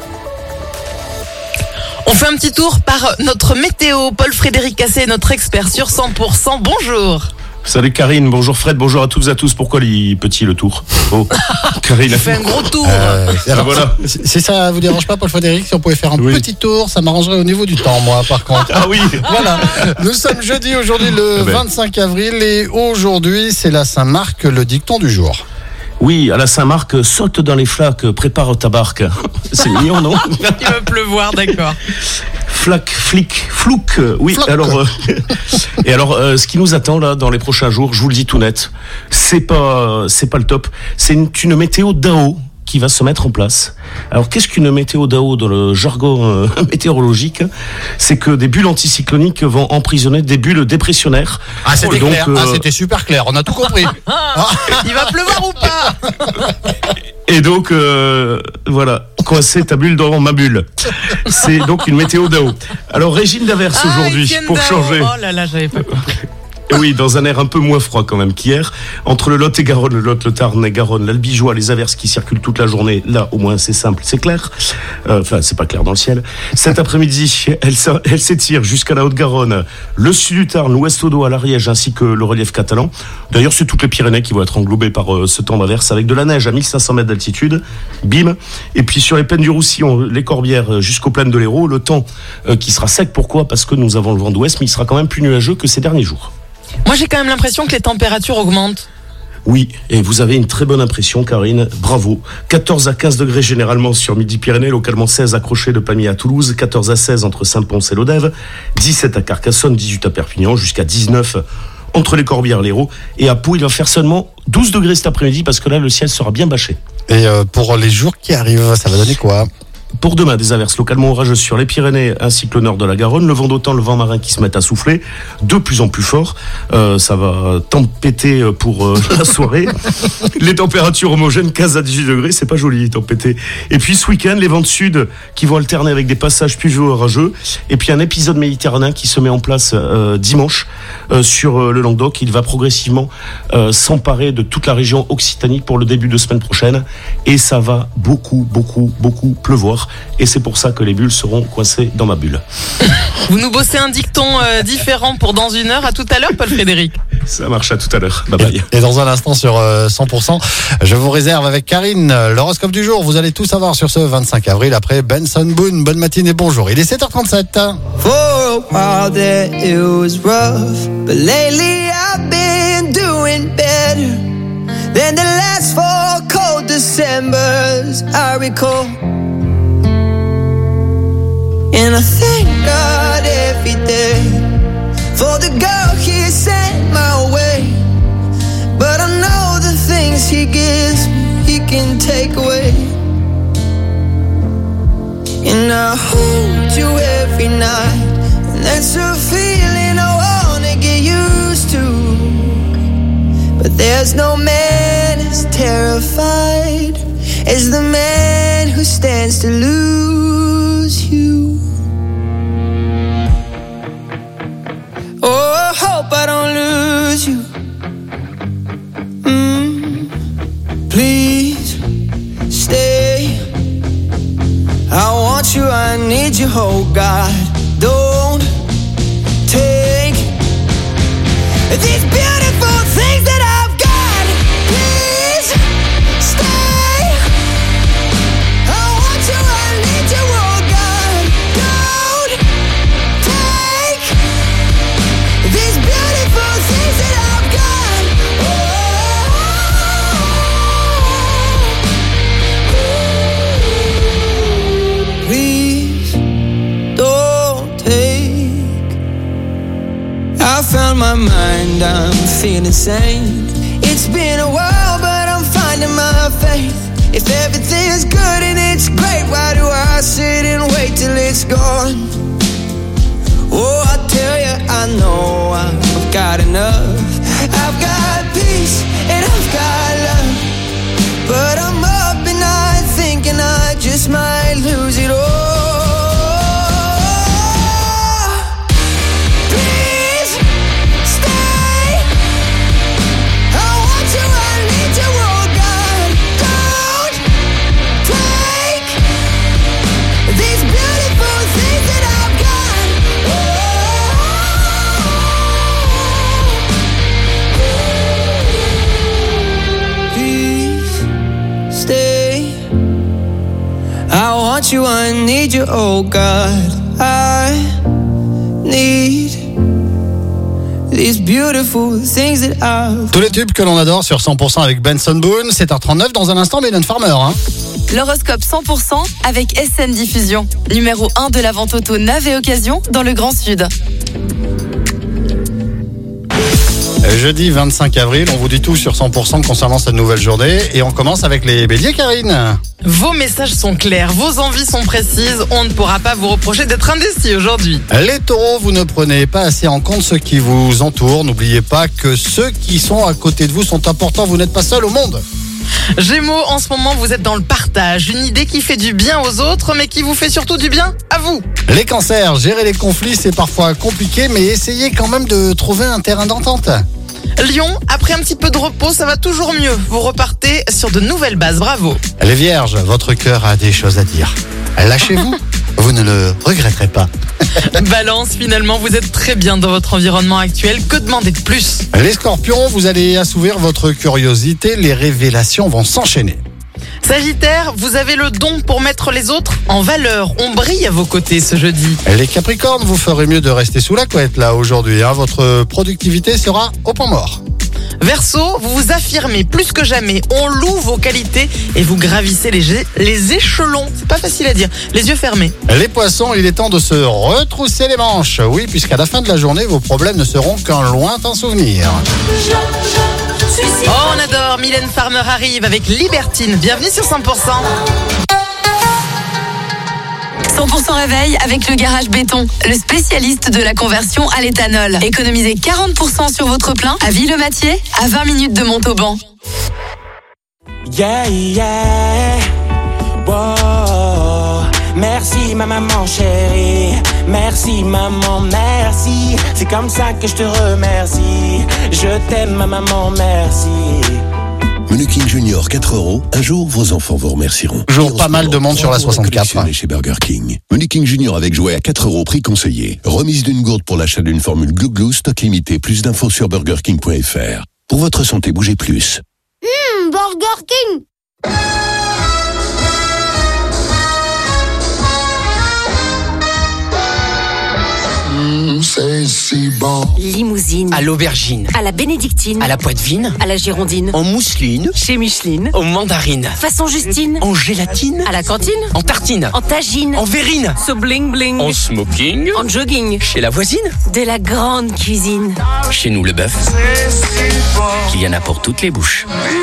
On fait un petit tour par notre météo. Paul-Frédéric Cassé, notre expert sur cent pour cent. Bonjour. Salut Karine, bonjour Fred, bonjour à toutes et à tous. Pourquoi les petits le tour? Oh, Karine a fait un gros tour. Euh, alors, voilà. Si ça vous dérange pas, Paul Frédéric, si on pouvait faire un oui. petit tour, ça m'arrangerait au niveau du temps, moi, par contre. Ah oui. Voilà. Nous sommes jeudi, aujourd'hui le vingt-cinq avril, et aujourd'hui c'est la Saint-Marc, le dicton du jour. Oui, à la Saint-Marc, saute dans les flaques, prépare ta barque. C'est mignon, non? Il va pleuvoir, d'accord. Flac, flic, flouk. Oui, Floc. alors. Euh, et alors, euh, ce qui nous attend là dans les prochains jours, je vous le dis tout net, c'est pas, c'est pas le top. C'est une, une météo d'A O. qui va se mettre en place. Alors, qu'est-ce qu'une météo D A O dans le jargon euh, météorologique? C'est que des bulles anticycloniques vont emprisonner des bulles dépressionnaires. Ah, c'était Donc, clair. euh, Ah, c'était super clair. On a tout compris. Il va pleuvoir ou pas? Et donc, euh, voilà, coincer ta bulle dans ma bulle. C'est donc une météo D A O. Alors, régime d'averse Ah, aujourd'hui, Étienne pour Dao. changer. Oh là là, j'avais pas compris. Et oui, dans un air un peu moins froid quand même qu'hier. Entre le Lot et Garonne, le Lot, le Tarn et Garonne, l'Albigeois, les averses qui circulent toute la journée. Là, au moins, c'est simple, c'est clair. Euh, Enfin, c'est pas clair dans le ciel. Cet après-midi, elle, s- elle s'étire jusqu'à la Haute-Garonne, le sud du Tarn, l'ouest Audois, l'Ariège, ainsi que le relief catalan. D'ailleurs, c'est toutes les Pyrénées qui vont être englobées par euh, ce temps d'averse, avec de la neige à mille cinq cents mètres d'altitude. Bim. Et puis sur les plaines du Roussillon, les Corbières, euh, jusqu'aux plaines de l'Hérault, le temps euh, qui sera sec. Pourquoi? Parce que nous avons le vent d'ouest, mais il sera quand même plus nuageux que ces derniers jours. Moi, j'ai quand même l'impression que les températures augmentent. Oui, et vous avez une très bonne impression, Karine. Bravo. quatorze à quinze degrés généralement sur Midi-Pyrénées, localement seize accrochés de Pamiers à Toulouse, quatorze à seize entre Saint-Pons et Lodève, dix-sept à Carcassonne, dix-huit à Perpignan, jusqu'à dix-neuf entre les Corbières et l'Hérault. Et à Pau, il va faire seulement douze degrés cet après-midi parce que là, le ciel sera bien bâché. Et euh, pour les jours qui arrivent, ça va donner quoi? Pour demain, des averses localement orageuses sur les Pyrénées ainsi que le nord de la Garonne. Le vent d'automne, le vent marin qui se met à souffler de plus en plus fort. Euh, ça va tempêter pour euh, la soirée. Les températures homogènes, quinze à dix-huit degrés, c'est pas joli, tempêter. Et puis ce week-end, les vents de sud qui vont alterner avec des passages pluvieux orageux. Et puis un épisode méditerranéen qui se met en place euh, dimanche euh, sur euh, le Languedoc. Il va progressivement euh, s'emparer de toute la région Occitanie pour le début de semaine prochaine. Et ça va beaucoup, beaucoup, beaucoup pleuvoir. Et c'est pour ça que les bulles seront coincées dans ma bulle. Vous nous bossez un dicton euh, différent pour dans une heure. À tout à l'heure, Paul Frédéric. Ça marche, à tout à l'heure. Bye bye. Et dans un instant sur euh, cent pour cent, je vous réserve avec Karine l'horoscope du jour. Vous allez tout savoir sur ce vingt-cinq avril après Benson Boone. Bonne matinée, bonjour. Il est sept heures trente-sept. For a while there it was rough, but lately I've been doing better than the last four cold Decembers I recall. And I thank God every day for the girl He sent my way. But I know the things He gives me, He can take away. And I hold you every night, and that's a feeling I wanna get used to. But there's no man as terrified as the man who stands to lose you. Oh, I hope I don't lose you. Mm, please stay. I want you, I need you, oh God. Don't take these beautiful things that I've got. Please stay. I want you, I need you, oh God. Don't take these beautiful things that I've got. Oh, please don't take. I found my mind, I'm feeling sane. It's been a while, but I'm finding my faith. If everything's good and it's great, why do I sit and wait till it's gone? Oh, I tell you, I know I've got enough. I've got peace and I've got love. But I'm up and I thinking I just might lose it all. Please stay. I want you, I need you, oh God. Don't take these beautiful things that I've got. Please stay. I want you, I need you, oh God. I need these beautiful things that I've. Tous les tubes que l'on adore sur cent pour cent avec Benson Boone. sept heures trente-neuf dans un instant, Mylène Farmer. Hein. L'horoscope cent pour cent avec S N Diffusion, numéro un de la vente auto neuve et occasion dans le Grand Sud. Jeudi vingt-cinq avril, on vous dit tout sur cent pour cent concernant cette nouvelle journée. Et on commence avec les béliers, Karine. Vos messages sont clairs, vos envies sont précises. On ne pourra pas vous reprocher d'être indécis aujourd'hui. Les taureaux, vous ne prenez pas assez en compte ceux qui vous entourent. N'oubliez pas que ceux qui sont à côté de vous sont importants. Vous n'êtes pas seul au monde. Gémeaux, en ce moment, vous êtes dans le partage. Une idée qui fait du bien aux autres, mais qui vous fait surtout du bien à vous. Les cancers, gérer les conflits, c'est parfois compliqué, mais essayez quand même de trouver un terrain d'entente. Lion, après un petit peu de repos, ça va toujours mieux. Vous repartez sur de nouvelles bases, bravo. Les vierges, votre cœur a des choses à dire. Lâchez-vous, vous ne le regretterez pas. Balance, finalement, vous êtes très bien dans votre environnement actuel. Que demander de plus? Les scorpions, vous allez assouvir votre curiosité. Les révélations vont s'enchaîner. Sagittaire, vous avez le don pour mettre les autres en valeur. On brille à vos côtés ce jeudi. Les capricornes, vous ferez mieux de rester sous la couette là aujourd'hui. Hein. Votre productivité sera au point mort. Verseau, vous vous affirmez plus que jamais. On loue vos qualités et vous gravissez les, gé- les échelons. C'est pas facile à dire. Les yeux fermés. Les poissons, il est temps de se retrousser les manches. Oui, puisqu'à la fin de la journée, vos problèmes ne seront qu'un lointain souvenir. Oh, on adore. Mylène Farmer arrive avec Libertine. Bienvenue sur cent pour cent. cent pour cent réveil avec le Garage Béton, le spécialiste de la conversion à l'éthanol. Économisez quarante pour cent sur votre plein à Ville-Mathieu, à vingt minutes de Montauban. Yeah, yeah. Wow. Merci ma maman chérie. Merci maman, merci. C'est comme ça que je te remercie. Je t'aime ma maman, merci. Menu King Junior, quatre euros. Un jour, vos enfants vous remercieront. Toujours pas mal de monde sur la soixante-quatre. Chez Burger King. Menu King Junior avec jouet à quatre euros, prix conseillé. Remise d'une gourde pour l'achat d'une formule Glou Glou, stock limité. Plus d'infos sur burger king point f r. Pour votre santé, bougez plus. Hum, Burger King. Mmh, c'est si bon. Limousine. À l'aubergine. À la bénédictine. À la poitevine. À la girondine. En mousseline. Chez Micheline. En mandarine. Façon Justine. En gélatine. À la cantine. En tartine. En tagine. En verrine. So bling bling. En smoking. En jogging. Chez la voisine. De la grande cuisine. Chez nous, le bœuf. Il y en a pour toutes les bouches.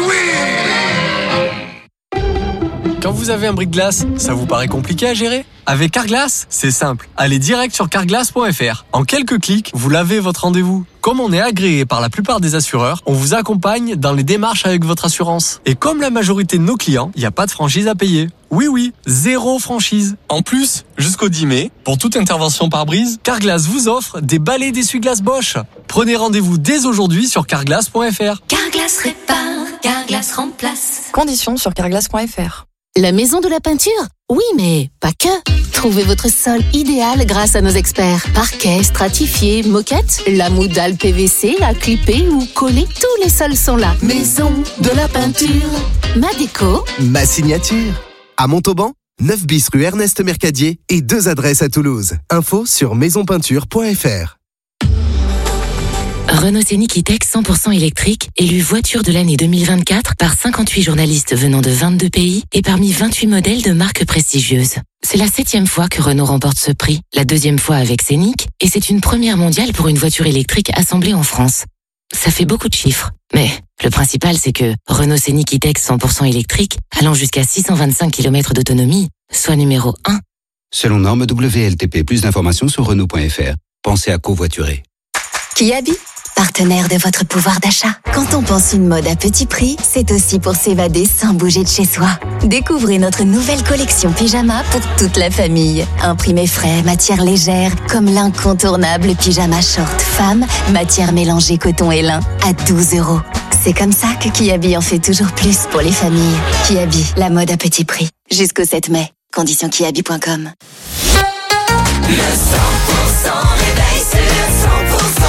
Quand vous avez un brise-glace, ça vous paraît compliqué à gérer? Avec Carglass, c'est simple. Allez direct sur carglass point f r. En quelques clics, vous lavez votre rendez-vous. Comme on est agréé par la plupart des assureurs, on vous accompagne dans les démarches avec votre assurance. Et comme la majorité de nos clients, il n'y a pas de franchise à payer. Oui, oui, zéro franchise. En plus, jusqu'au dix mai, pour toute intervention par brise, Carglass vous offre des balais d'essuie-glace Bosch. Prenez rendez-vous dès aujourd'hui sur carglass point f r. Carglass répare, Carglass remplace. Conditions sur carglass point f r. La maison de la peinture? Oui, mais pas que. Trouvez votre sol idéal grâce à nos experts. Parquet, stratifié, moquette, la moudale P V C, à clipper ou coller, tous les sols sont là. Maison de la peinture. Ma déco. Ma signature. À Montauban, neuf bis rue Ernest Mercadier et deux adresses à Toulouse. Info sur maison peinture point f r. Renault Scénic E-Tech cent pour cent électrique, élu voiture de l'année deux mille vingt-quatre par cinquante-huit journalistes venant de vingt-deux pays et parmi vingt-huit modèles de marques prestigieuses. C'est la septième fois que Renault remporte ce prix, la deuxième fois avec Scénic, et c'est une première mondiale pour une voiture électrique assemblée en France. Ça fait beaucoup de chiffres, mais le principal c'est que Renault Scénic E-Tech cent pour cent électrique, allant jusqu'à six cent vingt-cinq kilomètres d'autonomie, soit numéro un. Selon norme W L T P, plus d'informations sur Renault point f r. Pensez à covoiturer. Kiabi, partenaire de votre pouvoir d'achat. Quand on pense une mode à petit prix, c'est aussi pour s'évader sans bouger de chez soi. Découvrez notre nouvelle collection pyjama pour toute la famille. Imprimé frais, matière légère, comme l'incontournable pyjama short femme, matière mélangée coton et lin, à douze euros. C'est comme ça que Kiabi en fait toujours plus pour les familles. Kiabi, la mode à petit prix. Jusqu'au sept mai. Conditions kiabi point com. Le cent pour cent réveil sur cent pour cent.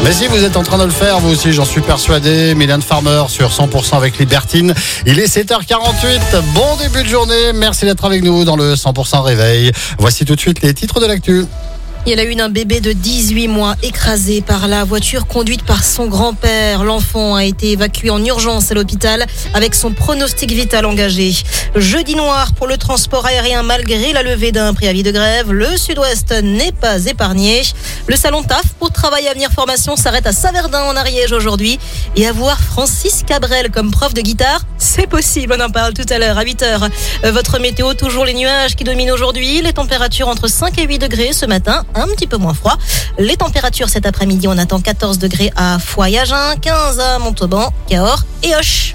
Mais si vous êtes en train de le faire, vous aussi, j'en suis persuadé. Mylène Farmer sur cent pour cent avec Libertine. Il est sept heures quarante-huit. Bon début de journée. Merci d'être avec nous dans le cent pour cent réveil. Voici tout de suite les titres de l'actu. Il y a eu un bébé de dix-huit mois écrasé par la voiture conduite par son grand-père. L'enfant a été évacué en urgence à l'hôpital avec son pronostic vital engagé. Jeudi noir pour le transport aérien malgré la levée d'un préavis de grève. Le Sud-Ouest n'est pas épargné. Le salon T A F pour Travail Avenir Formation s'arrête à Saverdin en Ariège aujourd'hui. Et avoir Francis Cabrel comme prof de guitare, c'est possible. On en parle tout à l'heure à huit heures. Votre météo, toujours les nuages qui dominent aujourd'hui. Les températures entre cinq et huit degrés ce matin. Un petit peu moins froid. Les températures cet après-midi, on attend quatorze degrés à Foix-Agen, quinze à Montauban, Cahors et Auch.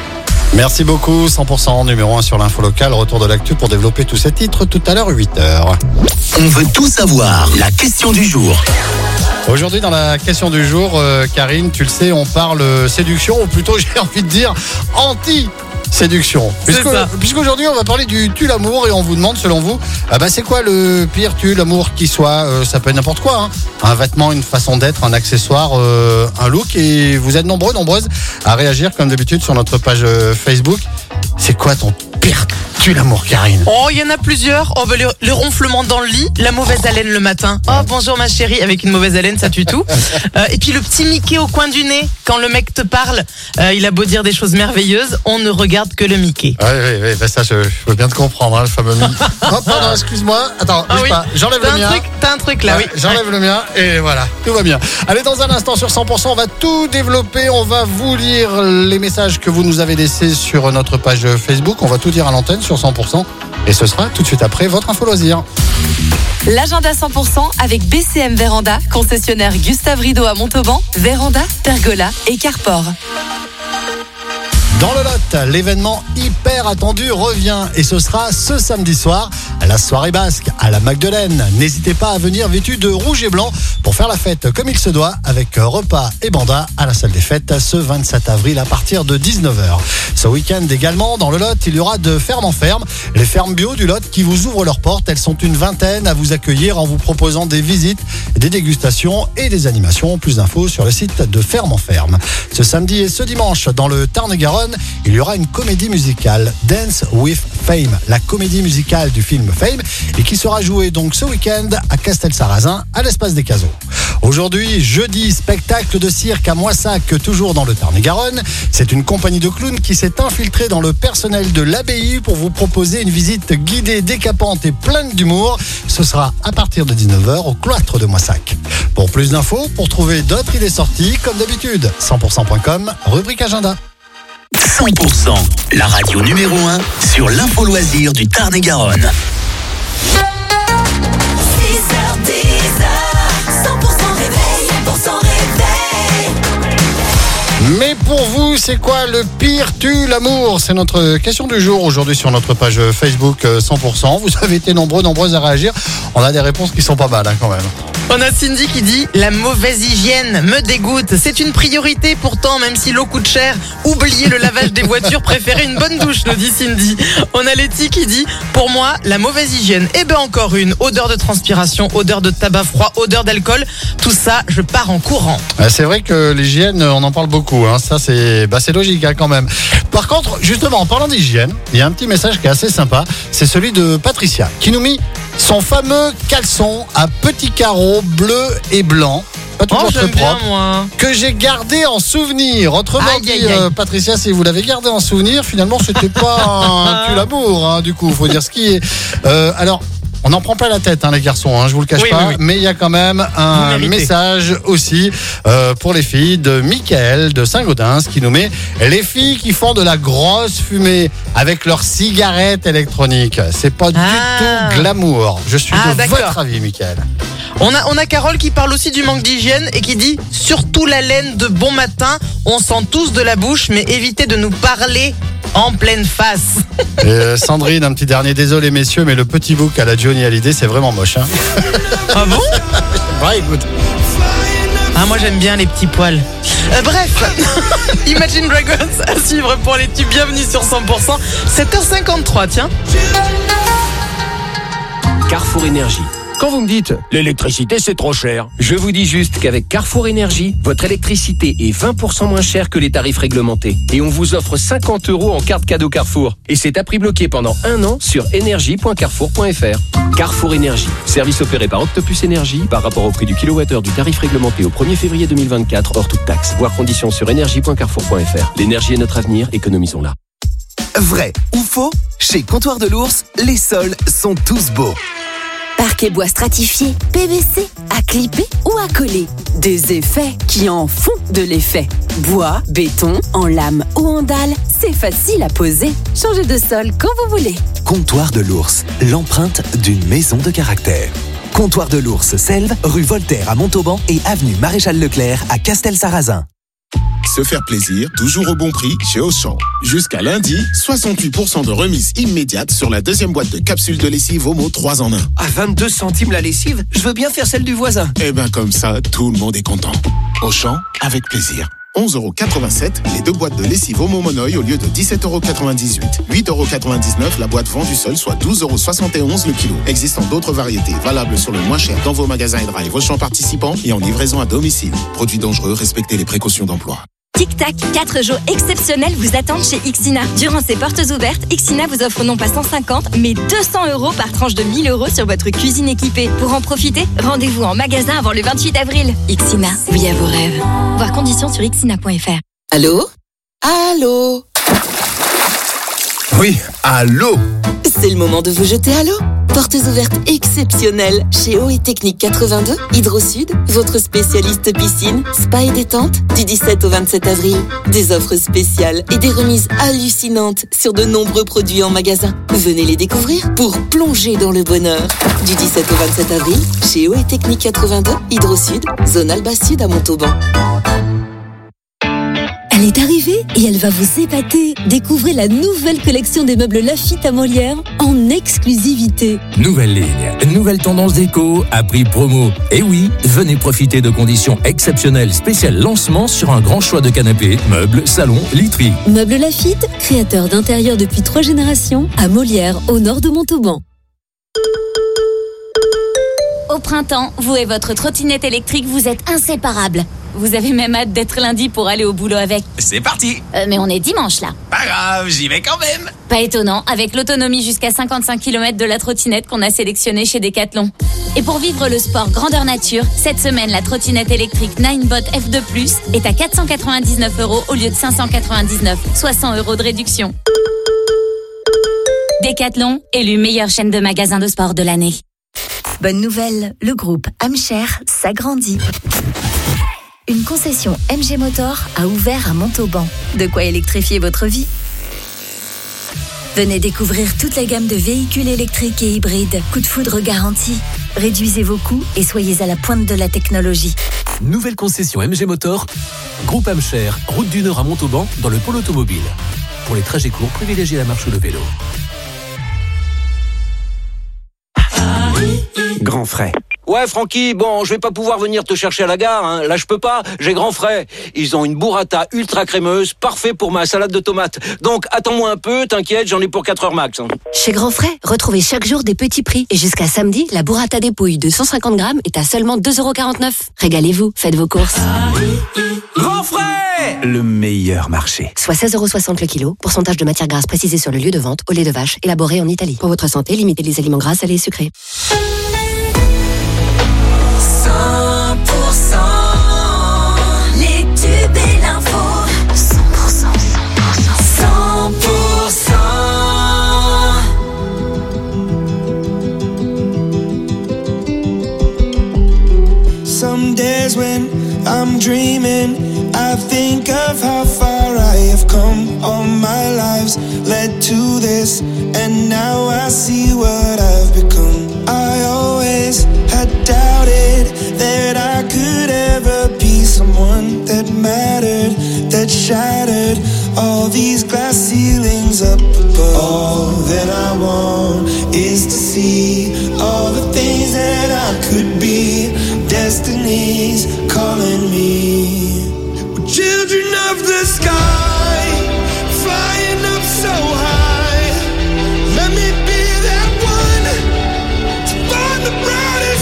Merci beaucoup, cent pour cent numéro un sur l'info locale. Retour de l'actu pour développer tous ces titres tout à l'heure, huit heures. On veut tout savoir, la question du jour. Aujourd'hui, dans la question du jour, euh, Karine, tu le sais, on parle séduction, ou plutôt, j'ai envie de dire, anti séduction. Puisque, puisqu'aujourd'hui, on va parler du tue l'amour et on vous demande, selon vous, ah bah, c'est quoi le pire tue l'amour qui soit euh, ça peut être n'importe quoi, hein. Un vêtement, une façon d'être, un accessoire, euh, un look. Et vous êtes nombreux, nombreuses à réagir comme d'habitude sur notre page euh, Facebook. C'est quoi ton pire tue l'amour, Karine? Oh, il y en a plusieurs. Oh, bah, le, le ronflement dans le lit, la mauvaise haleine le matin. Oh, bonjour ma chérie, avec une mauvaise haleine, ça tue tout. Euh, et puis le petit Mickey au coin du nez, quand le mec te parle, euh, il a beau dire des choses merveilleuses, on ne regarde que le Mickey. Oui, oui, oui, bah ça, je, je veux bien te comprendre, hein, le fameux Mickey. Oh, pardon, excuse-moi. Attends, ah, oui. pas. J'enlève t'as le mien. Truc, t'as un truc là, ouais, oui. J'enlève le mien et voilà, tout va bien. Allez, dans un instant sur cent pour cent, on va tout développer. On va vous lire les messages que vous nous avez laissés sur notre page Facebook. On va tout dire à l'antenne sur cent pour cent. Et ce sera tout de suite après votre info loisir. L'agenda cent pour cent avec B C M Véranda, concessionnaire Gustave Rideau à Montauban, Véranda, Pergola et Carport. Dans le Lot, l'événement hyper attendu revient et ce sera ce samedi soir, la soirée basque à la Magdeleine. N'hésitez pas à venir vêtu de rouge et blanc pour faire la fête comme il se doit avec repas et banda à la salle des fêtes ce vingt-sept avril à partir de dix-neuf heures. Ce week-end également, dans le Lot, il y aura de ferme en ferme, les fermes bio du Lot qui vous ouvrent leurs portes. Elles sont une vingtaine à vous accueillir en vous proposant des visites, des dégustations et des animations. Plus d'infos sur le site de Ferme en Ferme. Ce samedi et ce dimanche, dans le Tarn-et-Garonne, il y aura une comédie musicale, Dance with Fame, la comédie musicale du film Fame, et qui sera jouée donc ce week-end à Castel-Sarrazin, à l'Espace des Cazeaux. Aujourd'hui, jeudi, spectacle de cirque à Moissac, toujours dans le Tarn-et-Garonne. C'est une compagnie de clowns qui s'est infiltrée dans le personnel de l'abbaye pour vous proposer une visite guidée, décapante et pleine d'humour. Ce sera à partir de dix-neuf heures au cloître de Moissac. Pour plus d'infos, pour trouver d'autres idées sorties, comme d'habitude, cent pour cent point com, rubrique agenda. cent pour cent, la radio numéro un sur l'info loisir du Tarn-et-Garonne. six heures dix, cent pour cent réveil, cent pour cent réveil. Mais pour vous, c'est quoi le pire tue l'amour? C'est notre question du jour aujourd'hui sur notre page Facebook cent pour cent. Vous avez été nombreux, nombreuses à réagir. On a des réponses qui sont pas mal, hein, quand même. On a Cindy qui dit « La mauvaise hygiène me dégoûte. C'est une priorité pourtant, même si l'eau coûte cher. Oubliez le lavage des voitures, préférez une bonne douche, nous dit Cindy. » On a Letty qui dit « Pour moi, la mauvaise hygiène. Eh ben encore une. Odeur de transpiration, odeur de tabac froid, odeur d'alcool. Tout ça, je pars en courant. » C'est vrai que l'hygiène, on en parle beaucoup. Hein. Ça, c'est, bah, c'est logique, hein, quand même. Par contre, justement, en parlant d'hygiène, il y a un petit message qui est assez sympa. C'est celui de Patricia qui nous met son fameux caleçon à petits carreaux bleu et blanc, pas toujours oh, très propre, bien, moi. Que j'ai gardé en souvenir. Autrement aïe, dit, aïe, aïe. Euh, Patricia, si vous l'avez gardé en souvenir, finalement, c'était pas un tue l'amour, hein, du coup, faut dire ce qui est. Euh, alors. On en prend pas la tête, hein, les garçons, hein, je vous le cache oui, pas, oui, oui. Mais il y a quand même un message aussi euh, pour les filles de Mickaël de Saint-Gaudens qui nous met les filles qui font de la grosse fumée avec leurs cigarettes électroniques. C'est pas ah. du tout glamour. Je suis ah, de d'accord. votre avis, Mickaël. On a, on a Carole qui parle aussi du manque d'hygiène et qui dit « Surtout la laine de bon matin, on sent tous de la bouche, mais évitez de nous parler en pleine face. » Et euh, Sandrine, un petit dernier, désolé messieurs, mais le petit bouc à la Johnny Hallyday, c'est vraiment moche. Hein. Ah bon? Bah écoute. Ah moi j'aime bien les petits poils. Euh, bref, Imagine Dragons à suivre pour les tubes. Bienvenue sur cent pour cent. sept heures cinquante-trois, tiens. Carrefour Énergie. Quand vous me dites « l'électricité c'est trop cher », je vous dis juste qu'avec Carrefour Énergie, votre électricité est vingt pour cent moins chère que les tarifs réglementés. Et on vous offre cinquante euros en carte cadeau Carrefour. Et c'est à prix bloqué pendant un an sur énergie point carrefour point f r. Carrefour Énergie, service opéré par Octopus Énergie par rapport au prix du kilowattheure du tarif réglementé au premier février deux mille vingt-quatre hors toute taxe. Voir conditions sur énergie point carrefour point f r. L'énergie est notre avenir, économisons-la. Vrai ou faux? Chez Comptoir de l'Ours, les sols sont tous beaux. Parquet bois stratifié, P V C, à clipper ou à coller. Des effets qui en font de l'effet. Bois, béton, en lame ou en dalle, c'est facile à poser. Changez de sol quand vous voulez. Comptoir de l'Ours, l'empreinte d'une maison de caractère. Comptoir de l'Ours, Selve, rue Voltaire à Montauban et avenue Maréchal Leclerc à Castel-Sarrazin. Se faire plaisir, toujours au bon prix chez Auchan. Jusqu'à lundi, soixante-huit pour cent de remise immédiate sur la deuxième boîte de capsules de lessive Omo trois en un. À vingt-deux centimes la lessive, je veux bien faire celle du voisin. Eh ben comme ça, tout le monde est content. Auchan, avec plaisir. onze euros quatre-vingt-sept, les deux boîtes de lessive Omo Monoï au lieu de dix-sept euros quatre-vingt-dix-huit. huit euros quatre-vingt-dix-neuf la boîte vendue seule, soit douze euros soixante et onze le kilo. Existant d'autres variétés, valables sur le moins cher dans vos magasins et drive Auchan participants et en livraison à domicile. Produits dangereux, respectez les précautions d'emploi. Tic Tac, quatre jours exceptionnels vous attendent chez Ixina. Durant ces portes ouvertes, Ixina vous offre non pas cent cinquante, mais deux cents euros par tranche de mille euros sur votre cuisine équipée. Pour en profiter, rendez-vous en magasin avant le vingt-huit avril. Ixina, oui à vos rêves. Voir conditions sur ixina point f r. Allô? Allô? Oui, allô? C'est le moment de vous jeter à l'eau. Portes ouvertes exceptionnelles chez O E Technique quatre-vingt-deux, Hydro-Sud, votre spécialiste piscine, spa et détente, du dix-sept au vingt-sept avril. Des offres spéciales et des remises hallucinantes sur de nombreux produits en magasin. Venez les découvrir pour plonger dans le bonheur. Du dix-sept au vingt-sept avril, chez O E Technique quatre-vingt-deux, Hydro-Sud, zone Alba Sud à Montauban. Elle est arrivée et elle va vous épater. Découvrez la nouvelle collection des meubles Lafite à Molière en exclusivité. Nouvelle ligne, nouvelle tendance déco à prix promo. Et oui, venez profiter de conditions exceptionnelles spéciales lancement sur un grand choix de canapés, meubles, salons, literie. Meubles Lafite, créateur d'intérieur depuis trois générations à Molière, au nord de Montauban. Au printemps, vous et votre trottinette électrique, vous êtes inséparables. Vous avez même hâte d'être lundi pour aller au boulot avec. C'est parti. Euh, mais on est dimanche là. Pas grave, j'y vais quand même. Pas étonnant, avec l'autonomie jusqu'à cinquante-cinq kilomètres de la trottinette qu'on a sélectionnée chez Decathlon. Et pour vivre le sport grandeur nature, cette semaine, la trottinette électrique Ninebot F deux plus est à quatre cent quatre-vingt-dix-neuf euros au lieu de cinq cent quatre-vingt-dix-neuf, soit cent euros de réduction. Decathlon, élu meilleure chaîne de magasins de sport de l'année. Bonne nouvelle, le groupe Amcher s'agrandit. Une concession M G Motor a ouvert à Montauban. De quoi électrifier votre vie? Venez découvrir toute la gamme de véhicules électriques et hybrides. Coup de foudre garanti. Réduisez vos coûts et soyez à la pointe de la technologie. Nouvelle concession M G Motor, groupe Amcher, route du Nord à Montauban, dans le pôle automobile. Pour les trajets courts, privilégiez la marche ou le vélo. Grand frais. Ouais, Francky, bon, je vais pas pouvoir venir te chercher à la gare, hein. Là, je peux pas, j'ai grand frais. Ils ont une burrata ultra crémeuse, parfait pour ma salade de tomates. Donc, attends-moi un peu, t'inquiète, j'en ai pour quatre heures max. Hein. Chez Grand Frais, retrouvez chaque jour des petits prix. Et jusqu'à samedi, la burrata des pouilles de cent cinquante grammes est à seulement deux euros quarante-neuf. Régalez-vous, faites vos courses. Grand frais! Le meilleur marché. Soit seize euros soixante le kilo, pourcentage de matière grasse précisé sur le lieu de vente, au lait de vache, élaboré en Italie. Pour votre santé, limitez les aliments gras, salés et sucrés. cent pour cent les tubes et l'info. cent pour cent, cent pour cent. Some days when I'm dreaming, I think of how far I have come. All my lives led to this, and now I see what I've become. I always had doubted that I could ever be someone that mattered, that shattered all these glass ceilings up above. All that I want is to see all the things that I could be. Destiny's calling me. We're children of the sky, flying up so high. Let me be that one to find the brightest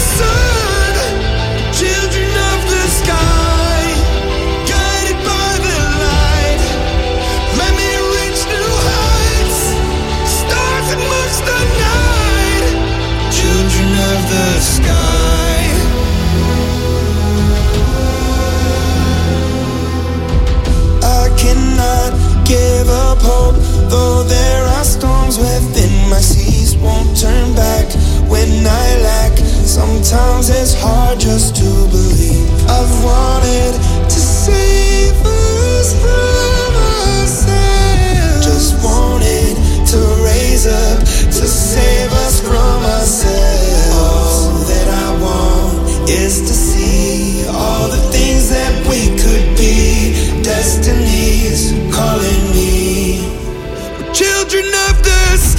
more just to believe. I've wanted to save us from ourselves. Just wanted to raise up to save us from ourselves. All that I want is to see all the things that we could be. Destiny's calling me. We're children of the sky.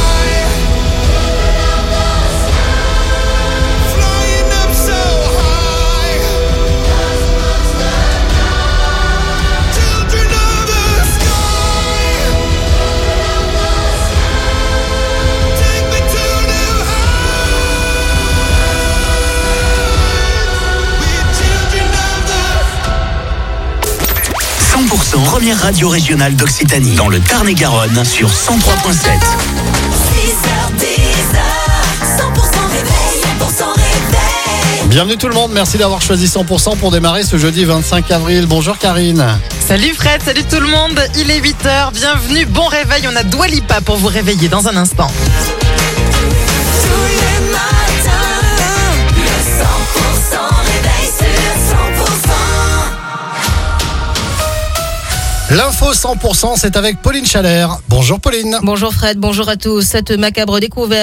cent pour cent première radio régionale d'Occitanie dans le Tarn-et-Garonne sur cent trois virgule sept. six heures dix, cent pour cent réveil, cent pour cent réveil. Bienvenue tout le monde, merci d'avoir choisi cent pour cent pour démarrer ce jeudi vingt-cinq avril. Bonjour Karine. Salut Fred, salut tout le monde. Il est huit heures, bienvenue, bon réveil. On a Dua Lipa pour vous réveiller dans un instant. Tous les matins, le cent pour cent réveil sur cent pour cent. L'info cent pour cent, c'est avec Pauline Chalère. Bonjour Pauline. Bonjour Fred, bonjour à tous. Cette macabre découverte